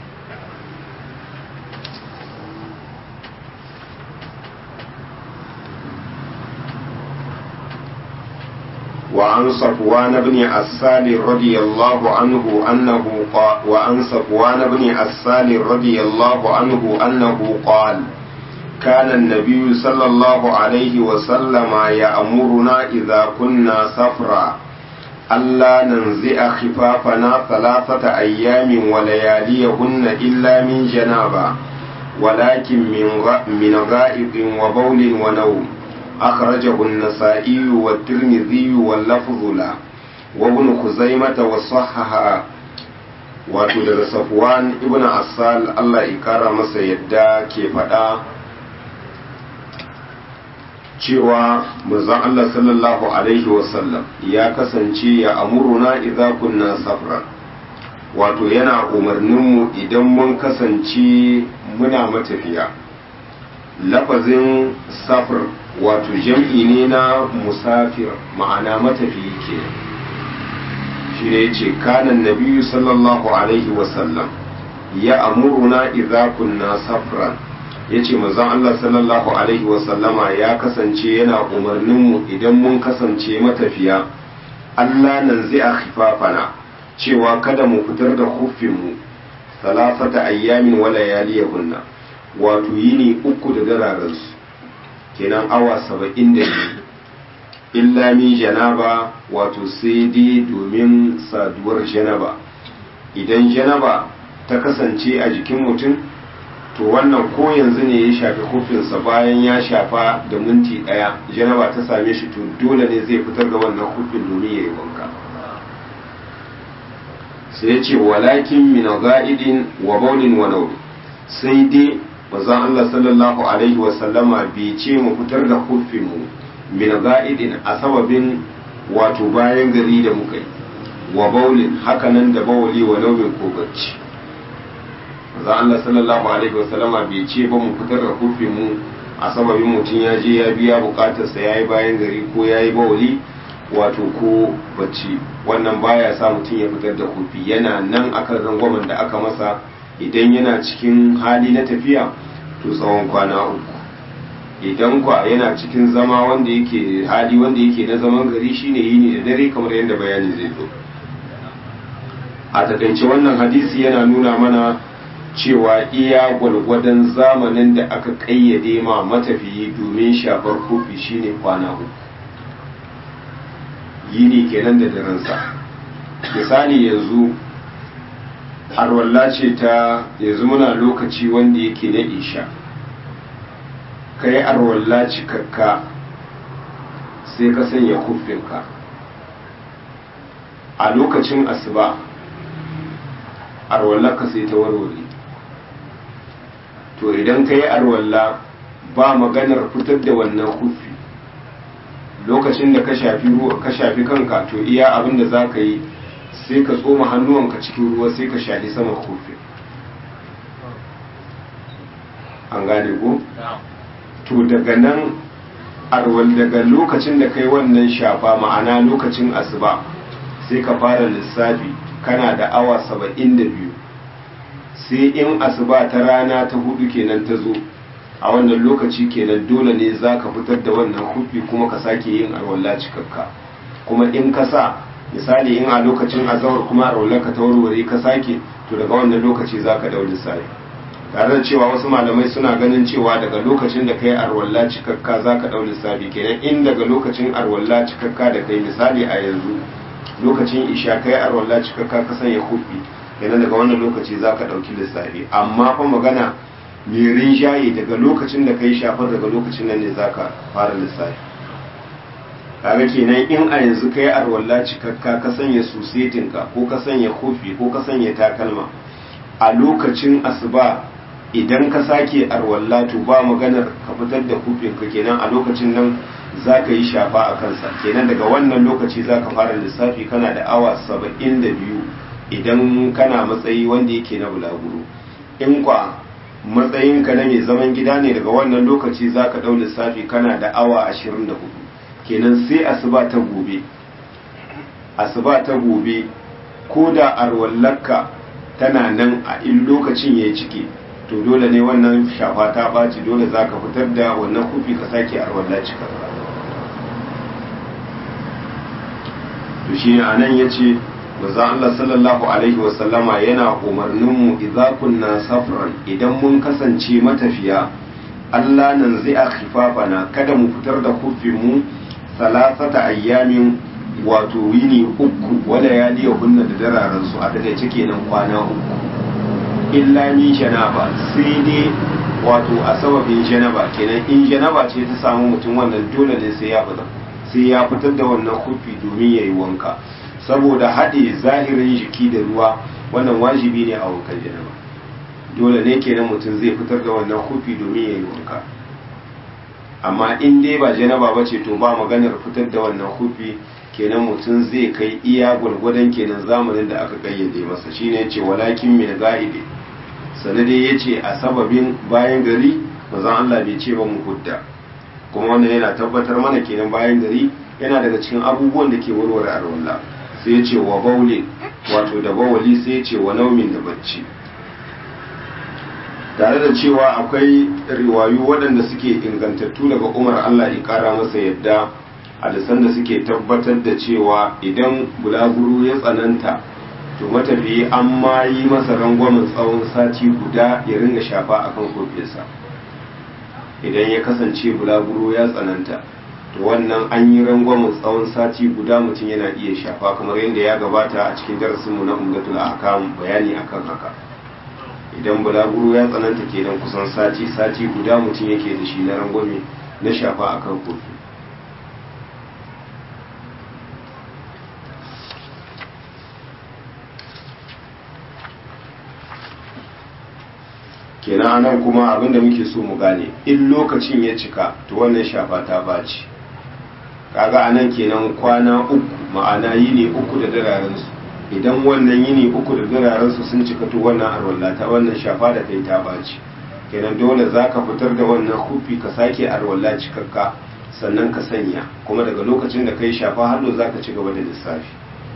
Speaker 1: وعن صفوان بن عسال رضي الله عنه أنه قال كان النبي صلى الله عليه وسلم يأمرنا إذا كنا سفرا ألا ننزع خفافنا 3 أيام ولياليهن إلا من جنابة ولكن من غائط وبول ونوم أخرجه النسائي والترمذي واللفظ له وابن خزيمة وصححه wato daga Safwan ibn Assal Allah ya kara masa yadda ke faɗa cewa manzon Allah sallallahu alaihi wasallam ya kasance ya amuruna idza kunna safran wato yana umarninmu idan mun kasance muna matafiya lafazin safar wato jam'i ne na musafir ma'ana matafiyi ke shi ne ce kanan nabiyu sallallahu alaihi wasallam ya amuruna idza kunna safran ya ce manzon Allah sallallahu alaihi wasallama ya kasance yana umarninmu idan mun kasance matafiya Allah nan zai a khifafana cewa kada mu fitar da huffinmu salasata ayyamin wa layaliyahunna, wato yini uku da dararensu, kenan awa 72, illa min janaba, wato sai dai domin saduwar janaba. Idan janaba ta kasance a jikin mutum, to wannan ko yanzu ne ya shafi hufinsa, bayan ya shafa da minti ɗaya janaba ta same shi, to dole ne zai fitar da wannan hufin domin ya yi wanka. sai ya ce walakin min ga'idin wa baulin wa nawm, sai dai manzon Allah sallallahu alaihi wa sallama bai ce mu fitar da hufin mu min ga'idin a sababin wato bayan gari da muka yi, wa baulin hakanan da bawli wa nawmin ko bacci. manzon Allah sallallahu alaihi wa sallama bai ce ba mu fitar da hufin mu a sababin mutum ya je ya biya bukatarsa ya yi bayan gari ko ya yi bawli wato ko bacci. Wannan baya sa mutum ya fitar da hufi, yana nan akan rangwamen da aka masa idan yana cikin hali na tafiya to tsawon kwana uku, idan kwa yana cikin zama wanda yake hali wanda yake na zaman gari shine yini da dare kamar yadda bayani zai zo. A takaice wannan hadisi yana nuna mana cewa iya gwalgwadon zamanin da aka kayyade ma matafiyi domin shafar hufi shine kwana uku, yini kenan da daransa. Misali yanzu arwalla ce ta yanzu muna lokaci wanda yake na isha, kai arwalla cikakka sai ka sanya hufinka a lokacin asuba, arwalla ka sai ta warware, to idan ka yi arwalla ba maganar fitar da wannan hufi. Lokacin da ka shafi kanka, to iya abin da za ka yi sai ka tsoma hannuwanka cikin ruwa sai ka shafi sama kofi. An gane ko? To daga nan daga lokacin da kai wannan shafa, ma'ana lokacin asuba, sai ka fara lissafi kana da awa 72, sai in asuba ta rana ta hudu kenan ta zo, a wannan lokaci kenan dole ne za ka fitar da wannan hufi kuma ka sake yin arwalla cikakka. Kuma in ka sa misali in a lokacin azawar kuma arwallar ka ta warware ka sake, to daga wannan lokaci za ka dauri sai, tare da cewa wasu malamai suna ganin cewa daga lokacin da kai arwalla cikakka za ka dauri sabi, kenan in daga lokacin arwalla cikakka da kai misali a yanzu lokacin isha kai arwalla cikakka ka sanya hufi, kenan daga wannan lokaci za ka dauki lissafi. Amma fa magana mai rinjaye daga lokacin da ka yi shafar, daga lokacin nan ne za ka fara lissafi. kaga kenan in a yanzu ka yi arwalla cikakka ka sanya susetinka ko ka sanya kofi ko ka sanya takalma, a lokacin asuba idan ka sake arwalla to ba maganar ka fitar da kofinka, kenan a lokacin nan za ka yi shafa a kansa. Kenan daga wannan lokaci za ka fara lissafi, kana da awa 72 idan kana matsayi wanda yake na bulaguro. In kwa matsayinka na mai zaman gida ne, daga wannan lokaci za ka ɗau lissafi kana da awa 24, kenan sai asuba ta gobe ko da arwallarka tana nan a in lokacin ya yi ciki, to dole ne wannan shafa ta ɓaci, dole za ka fitar da wannan kufi ka sake arwallar cika. to shi ne a nan ya ce manzon Allah sallallahu alaihi wasallama yana umarninmu idza kunna safran, idan mun kasance matafiya, Allah nan zai khifafana, kada mu fitar da mu salasata ayyamin, wato yini uku, wala yali hunna da dararen su, a takaice kenan kwana uku, illa min janaba, sai dai wato a sababin janaba, kenan in janaba ce ta samu mutum, wannan dole ne sai ya fitar da wannan kufi domin yayi wanka, saboda haɗe zahirin jiki da ruwa wannan wajibi ne a wankan janaba. Dole ne kenan mutum zai fitar da wannan kufi domin ya yi wanka. Amma in dai ba janaba ba ce, to ba maganar fitar da wannan kufi, kenan mutum zai kai iya gwargwadon kenan zamanin da aka kayyade masa. Shine yace walakin min ga'ide, sanade yace a sababin bayan gari, manzon Allah bai ce ba mu hudda. Kuma wannan yana tabbatar mana kenan bayan gari yana daga cikin abubuwan da ke warware arwalla. Sai yace wa bauli, wato da bawali, sai yace wa naumin da bacci. Tare da cewa akwai riwayu waɗanda suke ingantattu daga Umar, Allah ya ƙara masa yadda, hadisan da suke tabbatar da cewa idan bulaguro ya tsananta to matafiyi an ma yi masa rangwamen tsawon sati guda ya ringa shafa akan kofinsa idan ya kasance bulaguro ya tsananta to wannan an yi rangwamen tsawon sati guda mutum yana iya shafa kamar yadda ya gabata a cikin darasinmu na umdatul ahkam bayani akan haka idan bulaguro ya tsananta kenan kusan sati guda mutum yake da shi na rangwame na shafa akan kofi kenan anan kuma abinda muke so mu gane in lokacin ya cika to wannan shafa ta baci kaga anan kenan kwana uku ma'ana yini uku da dararen su idan wannan yini uku da dararen su sun cika to wannan arwalla ta wannan shafa da kai ta baci kenan dole zaka fitar da wannan hufi ka sake arwalla cikakka sannan ka sanya kuma daga lokacin da kai shafa hallo zaka ci gaba da lissafi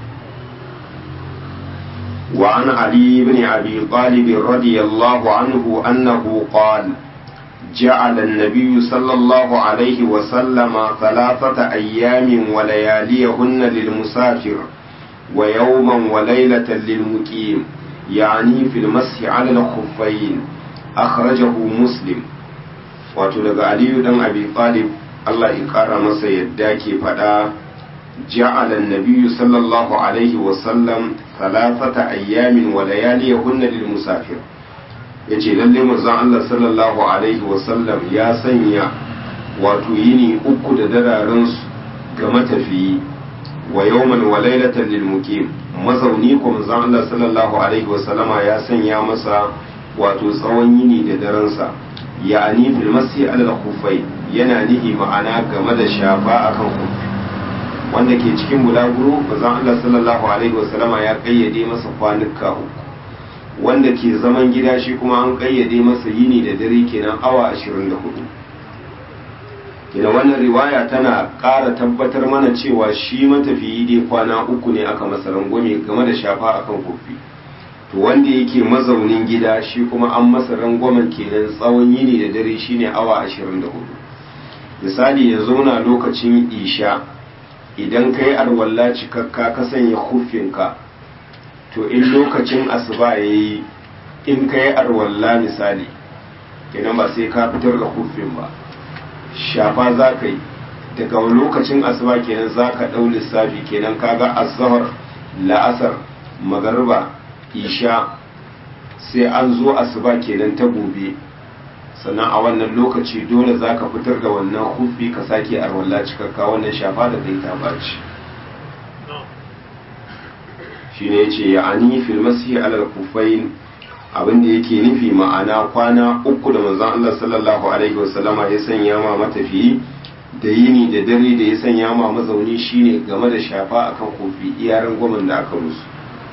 Speaker 1: وعن علي بن أبي طالب رضي الله عنه أنه قال جعل النبي صلى الله عليه وسلم 3 أيام ولياليهن للمسافر ويوما وليلة للمقيم يعني في المسح على الخفين أخرجه مسلم وتلقى علي بن أبي طالب الله إكرم سيداكي فدا جعل النبي صلى الله عليه وسلم 3 أيام ولياليهن للمسافر yace lalle manzon Allah sallallahu alaihi wasallam ya sanya wato yini uku da dararen su ga matafiyi wa yawman wa laylatan lil muqim mazauni ko manzon Allah sallallahu alaihi wasallama ya sanya masa wato tsawon yini da daren sa ya'ani fil masi ala al-khuffay yana nihi ma'ana game da shafa akan khuffi wanda ke cikin bulaguro bazan Allah sallallahu alaihi wasallama ya kayyade masa kwanuka uku wanda ke zaman gida shi kuma an kayyade masa yini da dare kenan awa 24 kenan wannan riwaya tana ƙara tabbatar mana cewa shi matafiyi dai kwana uku ne aka masa rangwame game da shafa akan kofi to wanda yake mazaunin gida shi kuma an masa rangwamen kenan tsawon yini da dare shine awa 24 misali ya zauna lokacin isha idan ka yi arwalla cikakka ka sanya hufinka to in lokacin asuba ya yi in ka yi arwalla misali kenan ba sai ka fitar da hufin ba shafa za ka yi daga lokacin asuba kenan za ka ɗau lissafi kenan kaga azhar la'asar magarba isha sai an zo asuba kenan ta gobe sannan a wannan lokaci dole za ka fitar da wannan hufi ka sake arwalla cikakka wannan shafa da kai ta baci shi ne ce ya ani fil masihi alal kufain abinda yake nufi ma'ana kwana uku da manzon Allah sallallahu alaihi wasallama ya sanya ma matafiyi da yini da dare da ya sanya ma mazauni shine game da shafa akan kofi iyaran gwamnan da aka musu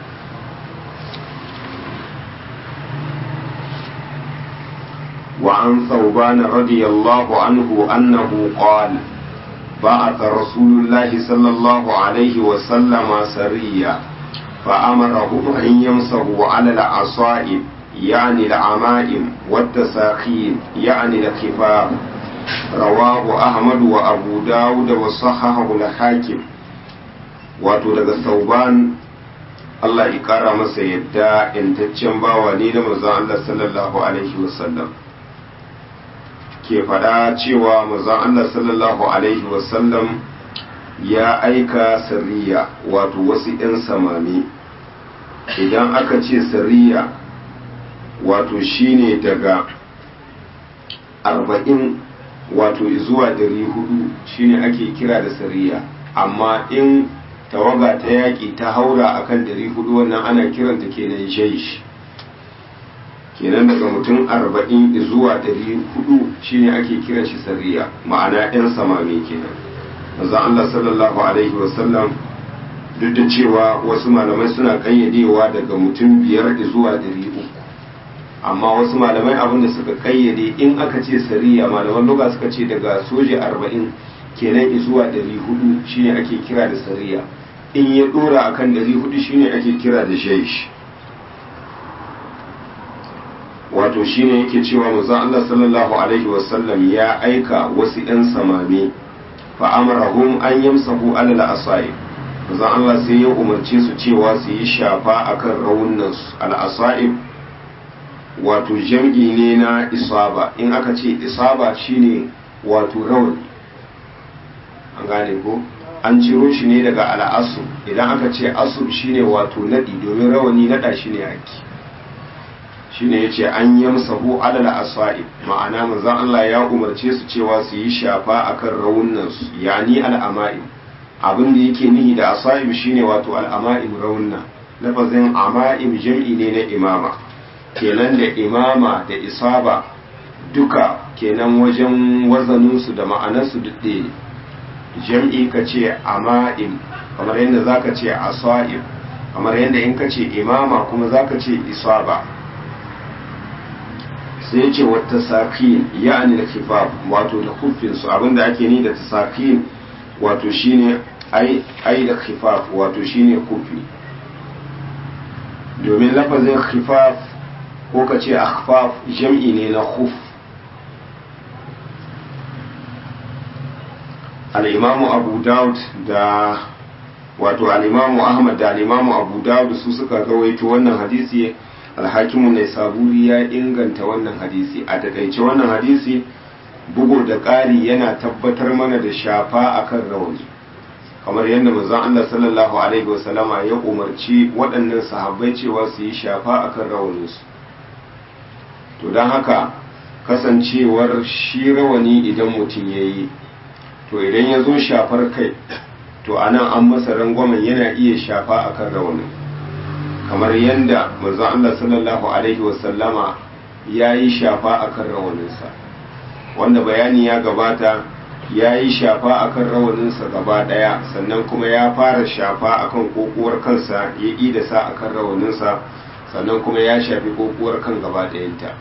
Speaker 1: وعن ثوبان رضي الله عنه أنه قال بعث رسول الله صلى الله عليه وسلم سريا فأمره أن يمسه على العصائب يعني العمائم والتساخين يعني الخفاف رواه أحمد وأبو داود وصححه الحاكم وتلقى ثوبان Allah ya kara masa yadda intaccen bawa ne na manzon Allah sallallahu alaihi wasallam ke fada cewa manzon Allah sallallahu alaihi wasallam ya aika sariya wato wasu 'yan samami idan aka ce sariya wato shine daga 40 wato zuwa 400 shine ake kira da sariya amma in tawaga ta yaƙi ta haura akan 400 wannan ana kiranta kenan jaish kenan daga mutum 40 zuwa 400 shine ake kiran shi sariya ma'ana 'yan samami kenan manzo Allah sallallahu alaihi wasallam duk da cewa wasu malamai suna kayyadewa daga mutum 5 zuwa 300 amma wasu malamai abinda suka kayyade in aka ce sariya malaman lugha suka ce daga soje 40 kenan zuwa 400 shine ake kira da sariya in ya dora akan 400 shine ake kira da jaish wato shine yake cewa manzo Allah sallallahu alaihi wasallam ya aika wasu 'yan samami fa amarahum an yamsahu alal asai manzon Allah sai ya umarce su cewa su yi shafa akan rawunansu. al-asa'ib wato jam'i ne na isaba. In aka ce isaba shine wato rawani, an gane ko an ciro shi ne daga al'asub. idan aka ce asub shine wato nadi, domin rawani nada shi ne ake, shine yace an yamsahu alal asa'ib, ma'ana manzon Allah ya umarce su cewa su yi shafa akan rawunan su, yani al'ama'im. abin da yake nihi da asa'ib shine wato al'ama'im rawunna. lafazin ama'im jam'i ne na imama, kenan da imama da isaba duka kenan wajen wazaninsu da ma'anarsu duk ɗaya. jam'i ka ce ama'im kamar yadda za ka ce asa'ib, kamar yadda in ka ce imama kuma za ka ce isaba. sai ce wata sakin ya'ani da kifaf, wato da kufinsu. abinda ake ni da tasakin wato shine ai da kifaf, wato shine kufi. domin lafazin kifaf ko ka ce akhfaf jam'i ne na khuf. al-imamu abu daud da wato al-imamu ahmad da al-imamu abu daud su suka rawaito wannan hadisi. al-hakimu ne saburi ya inganta wannan hadisi. a takaice wannan hadisi bugu da ƙari yana tabbatar mana da shafa akan rawani, kamar yadda manzon Allah sallallahu alaihi wasallama ya umarci waɗannan sahabbai cewa su yi shafa akan rawaninsu. to don haka kasancewar shi rawani idan mutum ya yi, to idan ya zo shafar kai, to anan an masa rangwamen yana iya shafa akan rawanin, kamar yadda manzon Allah sallallahu alaihi wasallama ya yi shafa akan rawaninsa, wanda bayani ya gabata. ya yi shafa akan rawaninsa gaba daya, sannan kuma ya fara shafa akan kokuwar kansa, ya yi da sa akan rawaninsa, sannan kuma ya shafi kokuwar kan gaba dayanta.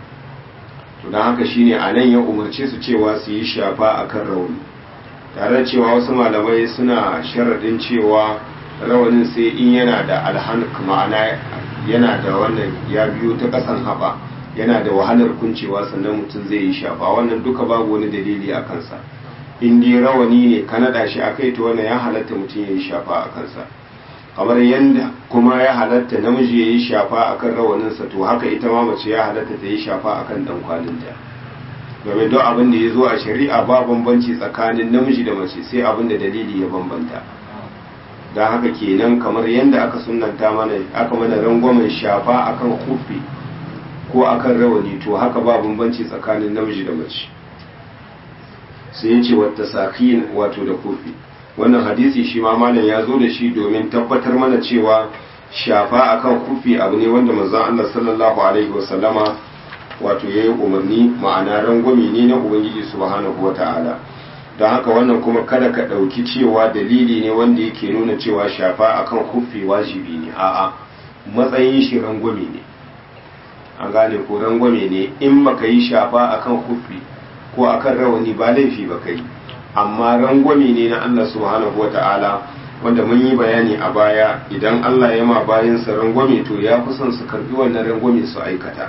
Speaker 1: to don haka shine a nan ya umarce su cewa su yi shafa akan rawani, tare da cewa wasu malamai suna sharaɗin cewa rawanin sai in yana da alhank, ma'ana yana da wannan ya biyo ta ƙasan haɓa, yana da wahalar kuncewa, sannan mutum zai yi shafa. wannan duka babu wani dalili a kansa. in dai rawani ne ka naɗa shi a kai, to wannan ya halatta mutum ya yi shafa a kansa, kamar yadda kuma ya halatta namiji ya yi shafa akan rawaninsa, to haka ita ma mace ya halatta ta yi shafa akan dan kwalinta. domin don abin da ya zo a shari'a ba bambanci tsakanin namiji da mace, sai abin da dalili ya bambanta. don haka kenan kamar yadda aka sunanta mana, aka mana rangwamen shafa akan kufi ko akan rawani, to haka ba bambanci tsakanin namiji da mace. sai ya ce wata sakin wato da kufi. wannan hadisi shi ma malam ya zo da shi domin tabbatar mana cewa shafa akan kufi abu ne wanda manzon Allah sallallahu alaihi wasallama wato yayi umarni, ma'ana rangwame ne na ubangiji subhanahu wata'ala. don haka wannan kuma kada ka ɗauki cewa dalili ne wanda yake nuna cewa shafa akan kufi wajibi ne. a'a, matsayin shi rangwame ne, an gane ko rangwame ne. in baka yi shafa akan kufi ko akan rawani ba laifi ba kai, amma rangwame ne na Allah subhanahu wata'ala, wanda mun yi bayani a baya. idan Allah ya ma bayansa rangwame, to ya fi son su karbi wannan rangwame su aikata.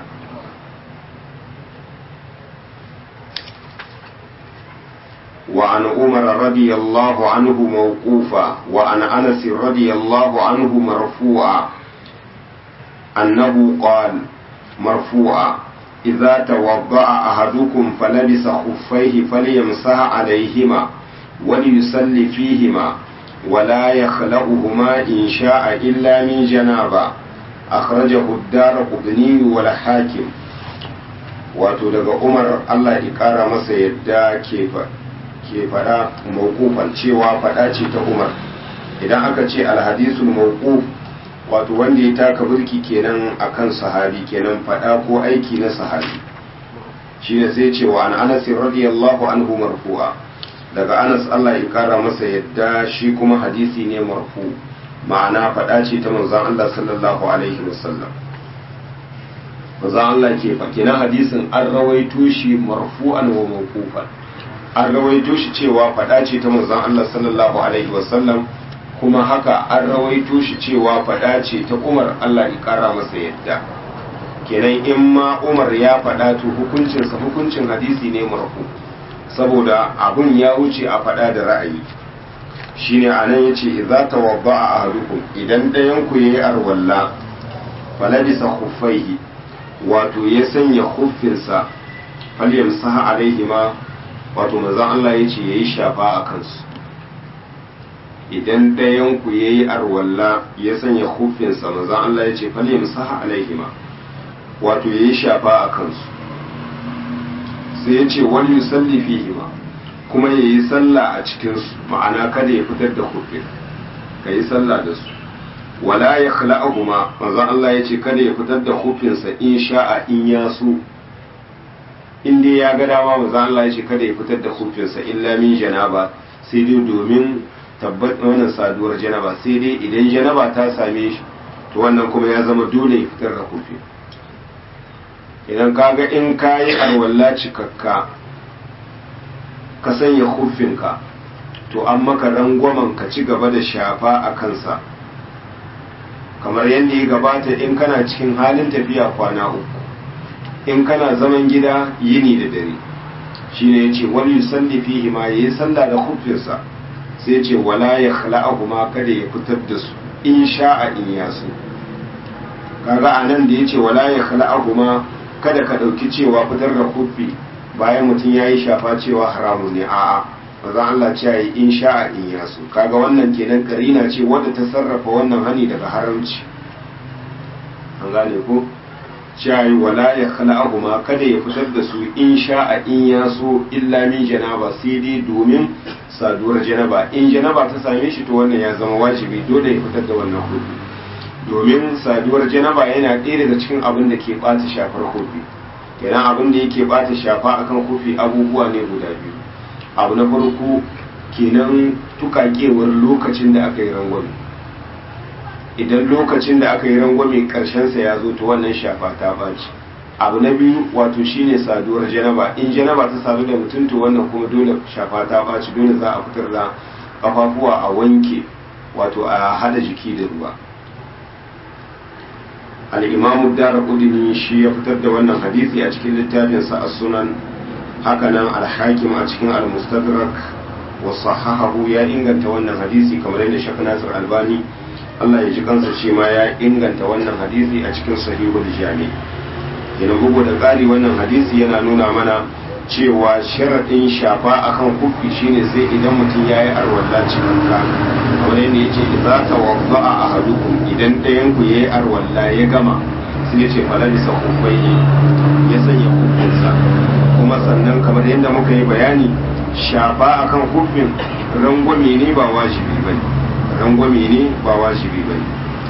Speaker 1: وعن عمر رضي الله عنه موقوفا وعن أنس رضي الله عنه مرفوعا أنه قال مرفوعا إذا توضأ أحدكم فلبس خفيه فليمسح عليهما وليصلي فيهما ولا يخلعهما إن شاء إلا من جنابة أخرجه الدارقطني والحاكم. wato daga Umar Allah ya kara masa yadda ke fada mawqufan cewa fada ce ta Umar. idan aka ce alhadisul mawquf wato wanda ya taka burki kenan akan sahabi, kenan fada ko aiki na sahabi. shi ne sai cewa an Anas radiyallahu anhu marfu'a, daga Anas Allah ya kara masa yadda shi kuma hadisi ne marfu, ma'ana fada ce ta manzon Allah sallallahu alaihi wasallam. manzon Allah ke fa kenan hadisin an rawaito shi marfu'an wa mawqufan. an rawaito shi cewa fada ce ta manzon Allah sallallahu alaihi wasallam, kuma haka an rawaito shi cewa fada ce ta Umar Allah ya kara masa yadda. kenan in ma Umar ya fada to hukuncinsa hukuncin hadisi ne marfu, saboda abun ya wuce a fada da ra'ayi. shine anan yace idza tawadda'a ahadukum idan ɗayan ku yayi arwalla falabisa khuffaihi wato ya sanya khuffinsa falyamsaha alaihima wato manzon Allah yace yayi shafa a kansu idan ɗayan ku yayi arwalla ya sanya khuffinsa manzon Allah yace falyamsaha alaihima wato yayi shafa a kansu sai yace wal yusalli fihima kuma yayi sallah a cikin su ma'ana kada ya fitar da khuffin kai sallah da su wala ya khala'ahuma manzon Allah yace kada ya fitar da khuffinsa in sha'a in ya so in dai ya ga dama manzon Allah yace kada ya fitar da khuffinsa illa min janaba sai dai domin tabbat wannan saduwar janaba sai dai idan janaba ta same shi to wannan kuma ya zama dole ya fitar da khuffi idan kaga in kayi alwala cikakka ka sanya khuffinka to an maka rangwamen ka ci gaba da shafa a kansa kamar yadda ya gabata in kana cikin halin tafiya kwana uku in kana zaman gida yini da dare shine yace wal yusalli fihi ma yayi sallah da khuffinsa sai yace wala ya khala'ahuma kada ya fitar da su in sha'a in yasu kaga anan da yace wala ya khala'ahuma kada ka dauki cewa fitar da khuffi bayan mutum yayi shafa cewa haramun ne a'a manzon Allah ce yayi in sha'a in yasu kaga wannan kenan karina ce wadda ta sarrafa wannan hani daga haramci an gane ko cewa wala ya khala'ahuma kada ya fitar da su in sha'a in yaso illa min janaba sai dai domin saduwar janaba in janaba ta same shi to wannan ya zama wajibi dole ya fitar da wannan hudu domin saduwar janaba yana ɗaya daga cikin abin da ke ɓata shafar hudu kenan abin da yake ɓata shafa akan hufi abubuwa ne guda biyu abu na farko kenan tukakewar lokacin da aka yi rangwame idan lokacin da aka yi rangwame karshensa ya zo to wannan shafa ta ɓaci abu na biyu wato shine saduwar janaba in janaba ta sadu da mutum to wannan kuma dole shafa ta ɓaci dole za a fitar da kafafuwa a wanke wato a hada jiki da ruwa al-imamu daraqutni shi ya fitar da wannan hadisi a cikin littafinsa as-sunan hakanan al-hakim a cikin al-mustadrak wa sahahahu ya inganta wannan hadisi kamar yadda Sheikh Nasir Albani Allah ya ji kansa shi ma ya inganta wannan hadisi a cikin sahihul jami yana bugu da ƙari wannan hadisi yana nuna mana cewa sharadin shafa akan kufi shine sai idan mutum yayi arwalla cikakka kamar yadda yace idza tawadda'a ahadukum idan ɗayan ku yayi arwalla ya gama sai yace falabisa kufaihi ya sanya kufinsa kuma sannan kamar yadda muka yi bayani shafa akan kufin rangwame ne ba wajibi bane rangwame ne ba wajibi bane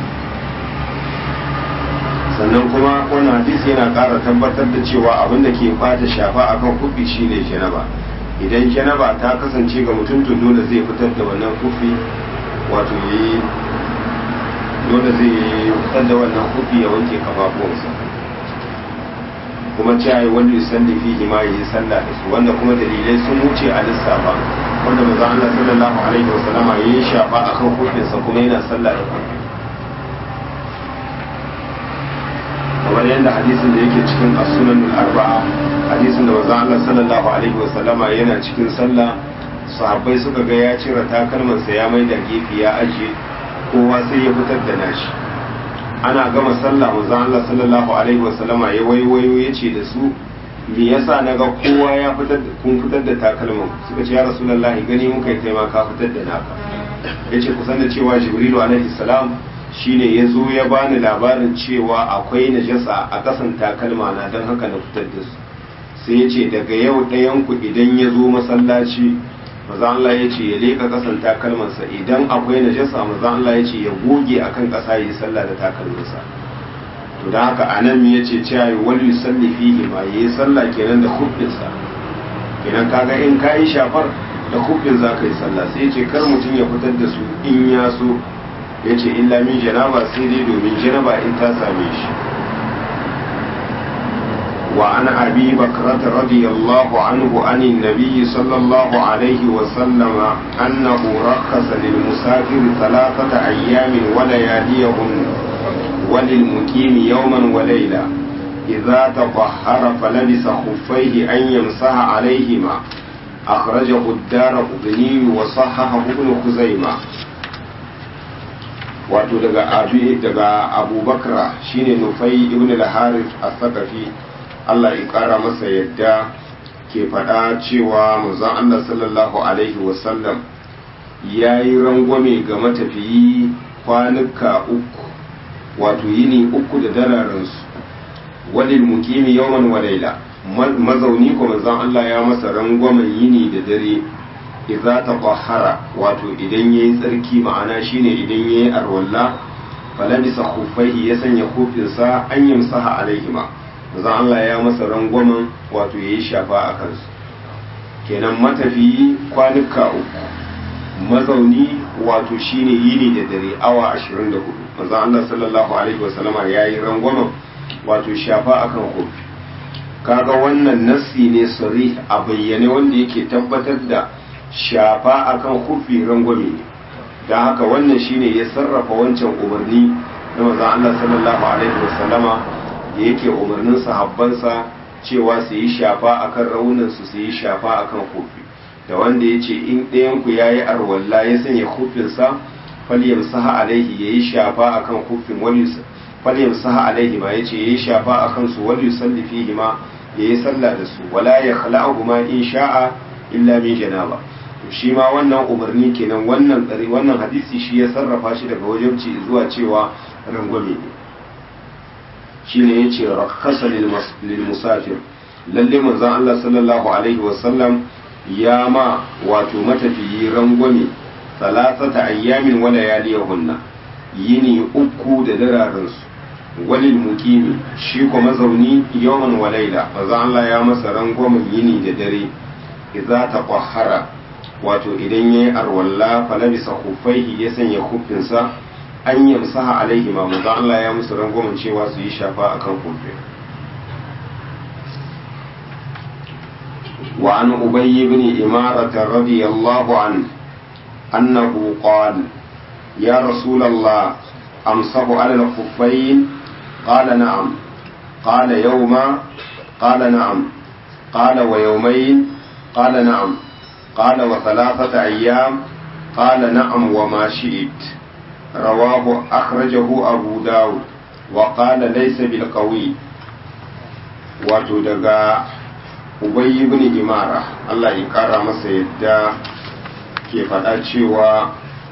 Speaker 1: sannan kuma wannan hadisi yana ƙara tabbatar da cewa abin da ke bata shafa akan kufi shine janaba idan janaba ta kasance ga mutum to dole zai fitar da wannan kufi wato yayi dole zai fitar da wannan kufi ya wanke kafafuwansa kuma cewa wanda ya salli fihi ma yi sallah da su wanda kuma dalilai sun wuce a lissafa wanda manzo Allah sallallahu alaihi wasallama yayi shafa akan kufinsa kuma yana sallah da kufi kamar yadda hadisin da yake cikin as-sunan al-arba'a hadisin da manzo Allah sallallahu alaihi wasallama yana cikin sallah sahabbai suka ga ya cire takalmansa ya mai da gefe ya aje kowa sai ya fitar da nashi ana gama sallah manzo Allah sallallahu alaihi wasallama ya waiwayo yace da su me yasa naga kowa ya fitar da kun fitar da takalman suka ce ya rasulullahi gani muka yi kai ma ka fitar da naka yace kusan da cewa jibrilu alaihi salam shine ya zo ya bani labarin cewa akwai najasa a kasan takalma na don haka na fitar da su sai ya ce daga yau ɗayan ku idan ya zo masallaci maza Allah ya ce ya leka kasan takalmansa idan akwai najasa maza Allah ya ce ya goge akan ƙasa ya yi sallah da takalmansa to da haka anan ya ce cewa wani yusalli fihi ma ya yi sallah kenan da hubinsa kenan kaga in ka yi shafar da hubin za ka yi sallah sai ya ce kar mutum ya fitar da su in ya so ya ce illa min janaba sai dai domin janaba in ta same shi wa an abi bakrata radiyallahu anhu anin nabiyyi sallallahu alaihi wa sallama annahu rakhasa lil musafir thalathata ayyamin wa layaliyahun wa lil muqimi yawman wa layla idza tatahhara falabisa khuffayhi an yamsaha alayhima akhrajahu ad-Daraqutni wa sahahahu Ibn Khuzaimah. wato daga Abu Bakra shine Nufai ibn al-Harith as-Saqafi, Allah ya kara masa yadda, ke faɗa cewa manzon Allah sallallahu alaihi wasallam yayi rangwame ga matafiyi kwanuka uku, wato yini uku da dararensu, walil muqimi yawman wa layla, mazauni ko manzon Allah ya masa rangwamen yini da dare, idza tatahhara, wato idan yayi tsarki, ma'ana shine idan yayi arwalla, falamisa khuffaihi, ya sanya kofinsa, an yamsaha alaihima, manzon Allah ya masa rangwamen wato yayi shafa a kansu. Kenan matafiyi kwanuka uku, mazauni wato shine yini da dare awa 24. manzon Allah sallallahu alaihi wasallama yayi rangwamen wato shafa akan kofi. Kaga wannan nassi ne sarih a bayyane wanda yake tabbatar da shafa akan kofi rangwame ne. Dan haka wannan shine ya sarrafa wancan umarni na manzon Allah sallallahu alaihi wasallama da yake umarnin sahabbansa cewa su yi shafa akan raunin su yi shafa akan kofi, da wanda ya ce in ɗayanku ya yi arwalla ya sanya kufinsa falyamsaha alaihi, ya yi shafa akan kufin, falyamsaha alaihi ma ya ce ya yi shafa akan su, wal yusalli fihi ma ya yi sallah da su, wala ya khala'u ma in sha'a illa min janaba. to shi ma wannan umarni kenan, wannan hadisi shi ya sarrafa shi daga wajibci zuwa cewa rangwame ne. shine yace rakhasa lil musafir, lalle manzon Allah sallallahu alaihi wasallam ya ma wato matafiyi rangwame salasata ayyamin wa layaliyahunna, yini uku da dararin su, walil muqimi, shi ko mazauni yawman wa layla, manzon Allah ya masa rangwamen yini da dare, idza taqahhara, wato idan yayi arwalla falabisa khuffaihi, ya sanya khuffinsa, an yamsaha alaihi ma, manzo Allah ya musu rangwamen cewa su yi shafa akan kofi. wa an Ubay ibn Imara radiyallahu an annahu qala ya Rasulullah amsahu ala al-khuffayn, qala na'am, qala yawma, qala na'am, qala wa yawmayn, qala na'am, qala wa thalathata ayyam, qala na'am wa ma shi'it. رواه أخرجه أبو داود وقال ليس بالقوي. wato daga Ubay ibn Imara, Allah ya kara masa yadda, ke faɗa cewa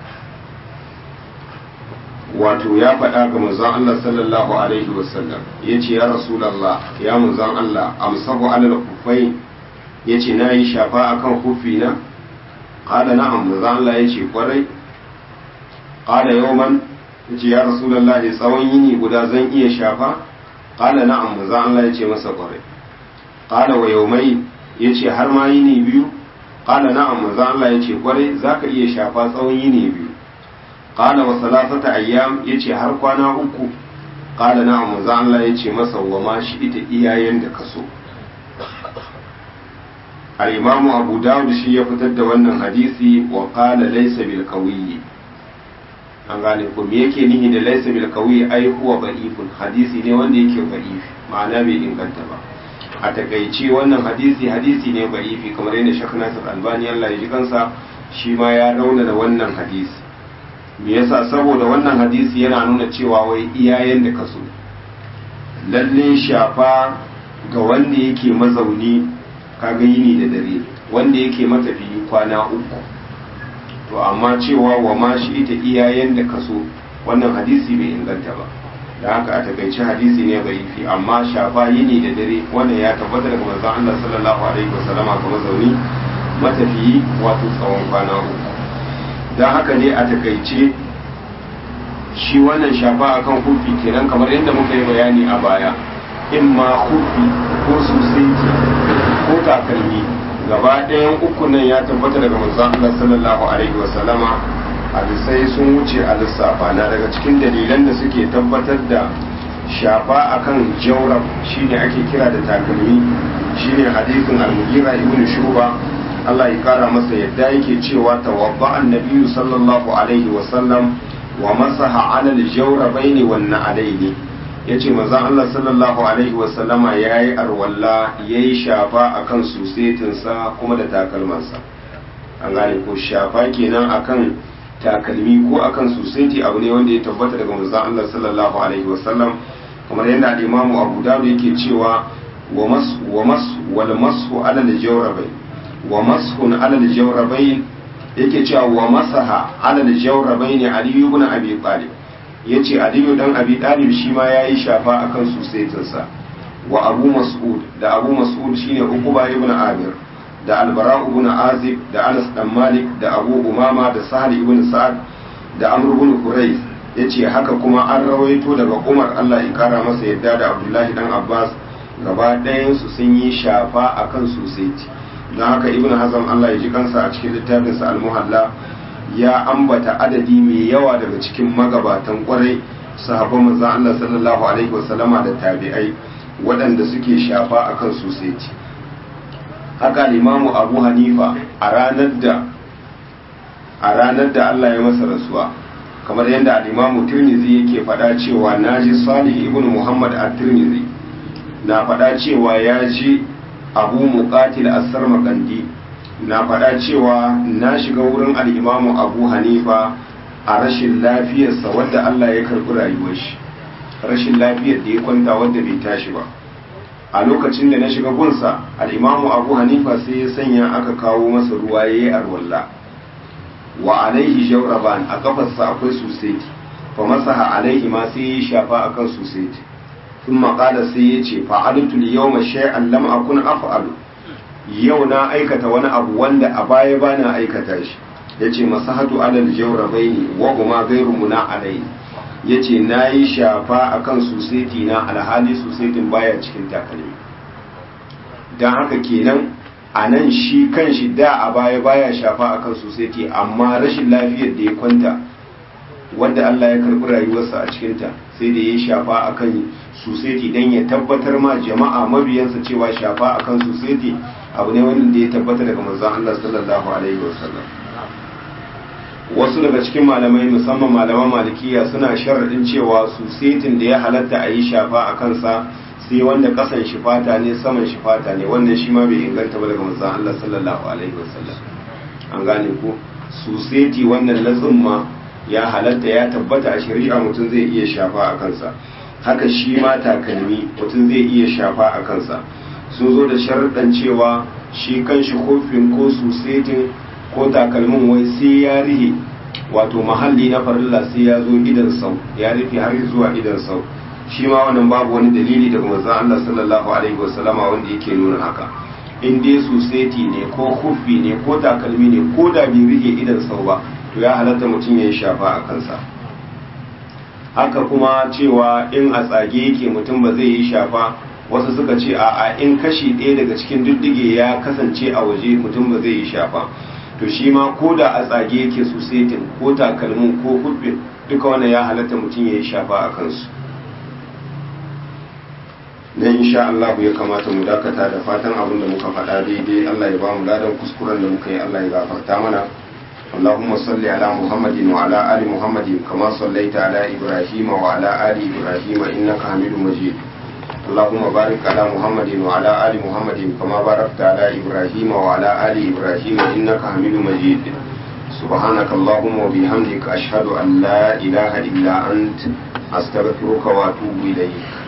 Speaker 1: wato ya faɗa ga manzon Allah sallallahu alaihi wasallam, yace ya Rasulullah, ya manzon Allah, amsahu alal kufai, yace nayi shafa akan kufina? Qala na'am, manzon Allah yace kwarai. Qala yawman, yace ya Rasulullahi, tsawon yini guda zan iya shafa? Qala na'am, manzo Allah yace masa kwarai. Qala wa yawmayn, yace har ma yini biyu? Qala na'am, manzo Allah yace kwarai, zaka iya shafa tsawon yini biyu. Qala wa salasata ayyam, yace har kwana uku? Qala na'am, manzo Allah yace masa wa ma shi ita iyayen da kaso. Al-Imam Abu Dawud shi ya fitar da wannan hadisi, wa qala laysa bil qawiyyi. An gane ko me yake nihi da laysa bil qawi, ai huwa da'ifun, hadisi ne wanda yake da'if, ma'ana bai inganta ba. A takaice wannan hadisi ne da'ifi, kamar yadda Sheikh Nasir Albani Allah ya ji kansa, shi ma ya rauna da wannan hadisi. Me yasa? Saboda wannan hadisi yana nuna cewa wai iyayen da kaso, lalle shafa ga wanda yake mazauni, kaga yini da dare, wanda yake matafiyi kwana uku. To amma cewa wa ma shi ita iyayen da kaso, wannan hadisi bai inganta ba. Da haka a takaice hadisi ne dhaifi, amma shafa yini da dare wannan ya tabbata daga manzon Allah sallallahu alaihi wasallam ga mazauni matafiyi, wato tsawon kwana uku. Dan haka ne a takaice shi wannan shafa akan kufi kenan, kamar yadda muka yi bayani a baya, imma kufi ko susaiti ko takalmi, gaba ɗayan uku nan ya tabbata daga manzon Allah sallallahu alaihi wasallama. Hadisai sun wuce a lissafa, na daga cikin dalilan da suke tabbatar da shafa akan jawrab shine ake kira da takalmi, shine hadisin al-Mughira ibn Shuba, Allah ya kara masa yadda, yake cewa tawadda an-nabiy sallallahu alaihi wasallam wa masaha ala al-jawrabaini wan na'alaini. ya ce manzon Allah sallallahu alaihi wasallama ya yi arwalla ya yi shafa a kan susetinsa kuma da takalmansa. An gane ko shafa kenan akan takalmi ko akan suseti abu ne wanda ya tabbata daga manzon Allah sallallahu alaihi wasallam, kamar yadda al-Imam Abu Dawud yake cewa wa mashu ala al-jawrabayn wa mashun ala al-jawrabayn, yake cewa wa masaha ala al-jawrabayn Ali ibn Abi Talib, yace Ali dan Abi Talib shi ma yayi shafa akan susetinsa. Wa Abu Mas'ud da Abu Mas'ud shine Uqba ibn Amir da Al-Bara ibn Azib da Anas dan Malik da Abu Umama da Sahal ibn Sa'ad da Amr ibn Qurayz, yace haka kuma an rawaito daga Umar Allah ya kara masa yadda da Abdullahi dan Abbas, gaba ɗayan su sun yi shafa akan suseti. don haka Ibn Hazm Allah ya ji kansa a cikin littafinsa Al-Muhalla ya ambata adadi mai yawa daga cikin magabatan kwarai sahabban manzon Allah sallallahu alaihi wasallama da tabi'ai waɗanda suke shafa akan suseti. Haka Limamu Abu Hanifa a ranar da Allah ya masa rasuwa, kamar yadda al-Imamu Tirmidhi yake faɗa cewa naji Salih ibn Muhammad at-Tirmidhi na faɗa cewa ya ji Abu Muqatil as-Sarmaqandi na faɗa cewa na shiga wurin al-Imamu Abu Hanifa a rashin lafiyarsa wadda Allah ya karɓi rayuwar shi, rashin lafiyar da ya kwanta wadda bai tashi ba. A lokacin da na shiga gunsa al-Imamu Abu Hanifa sai ya sanya aka kawo masa ruwa yayi arwalla, wa alaihi jawraban, a kafarsa akwai suseti, fa masaha alaihi ma sai ya shafa akan suseti. Thumma qala sai ya ce fa'altu al-yawma shay'an lam akun af'alu, yau na aikata wani abu wanda a baya bana aikata shi. Yace masahatu alal jawrabaini wa huma ghayru muna alaihi, yace nayi shafa akan suseti na alhali susetin baya cikin takalmi. Dan haka kenan a nan shi kanshi da a baya shafa akan suseti, amma rashin lafiyar da ya kwanta wanda Allah ya karɓi rayuwarsa a cikinta sai da ya shafa akan suseti don ya tabbatar ma jama'a mabiyansa cewa shafa akan suseti abu ne wanda ya tabbata daga manzon Allah sallallahu alaihi wasallam. Wasu daga cikin malamai musamman malaman malikiya suna sharaɗin cewa susetin da ya halatta a yi shafa a kansa sai wanda kasan shi fata ne saman shi fata ne, wannan shi ma bai inganta ba daga manzon Allah sallallahu alaihi wasallam. An gane ko suseti wannan na tsumma ya halatta ya tabbata a shari'a mutum zai iya shafa a kansa. Haka shi ma takalmi mutum zai iya shafa a kansa. Sun zo da sharuɗan cewa shi kanshi kofin ko susetin ko takalmin wai sai ya rihe wato mahalli na farilla sai ya zo idan sau, ya rufe har zuwa idan sau. Shi ma wannan babu wani dalili daga manzon Allah sallallahu alaihi wasallama wanda yake nuna haka. In dai suseti ne ko kufi ne ko takalmi ne ko da bai rihe idan sau ba, to ya halatta mutum ya yi shafa a kansa. Haka kuma cewa in a tsage yake mutum ba zai yi shafa, wasu suka ce a in kashi ɗaya daga cikin diddige ya kasance a waje mutum ba zai yi shafa. To shi ma ko da a tsage yake susetin ko takalmin ko hudbin duka wannan ya halatta mutum ya yi shafa a kansu. Na insha Allah ya kamata mu dakata da fatan abin da muka faɗa daidai Allah ya ba mu ladan kuskuren da muka yi Allah ya gafarta mana. اللهم صل على محمد وعلى آل محمد كما صليت على إبراهيم وعلى آل إبراهيم إنك حميد مجيد. اللهم بارك على محمد وعلى آل محمد كما باركت على إبراهيم وعلى آل إبراهيم إنك حميد مجيد. سبحانك اللهم وبحمدك أشهد أن لا إله إلا أنت أستغفرك وأتوب إليك.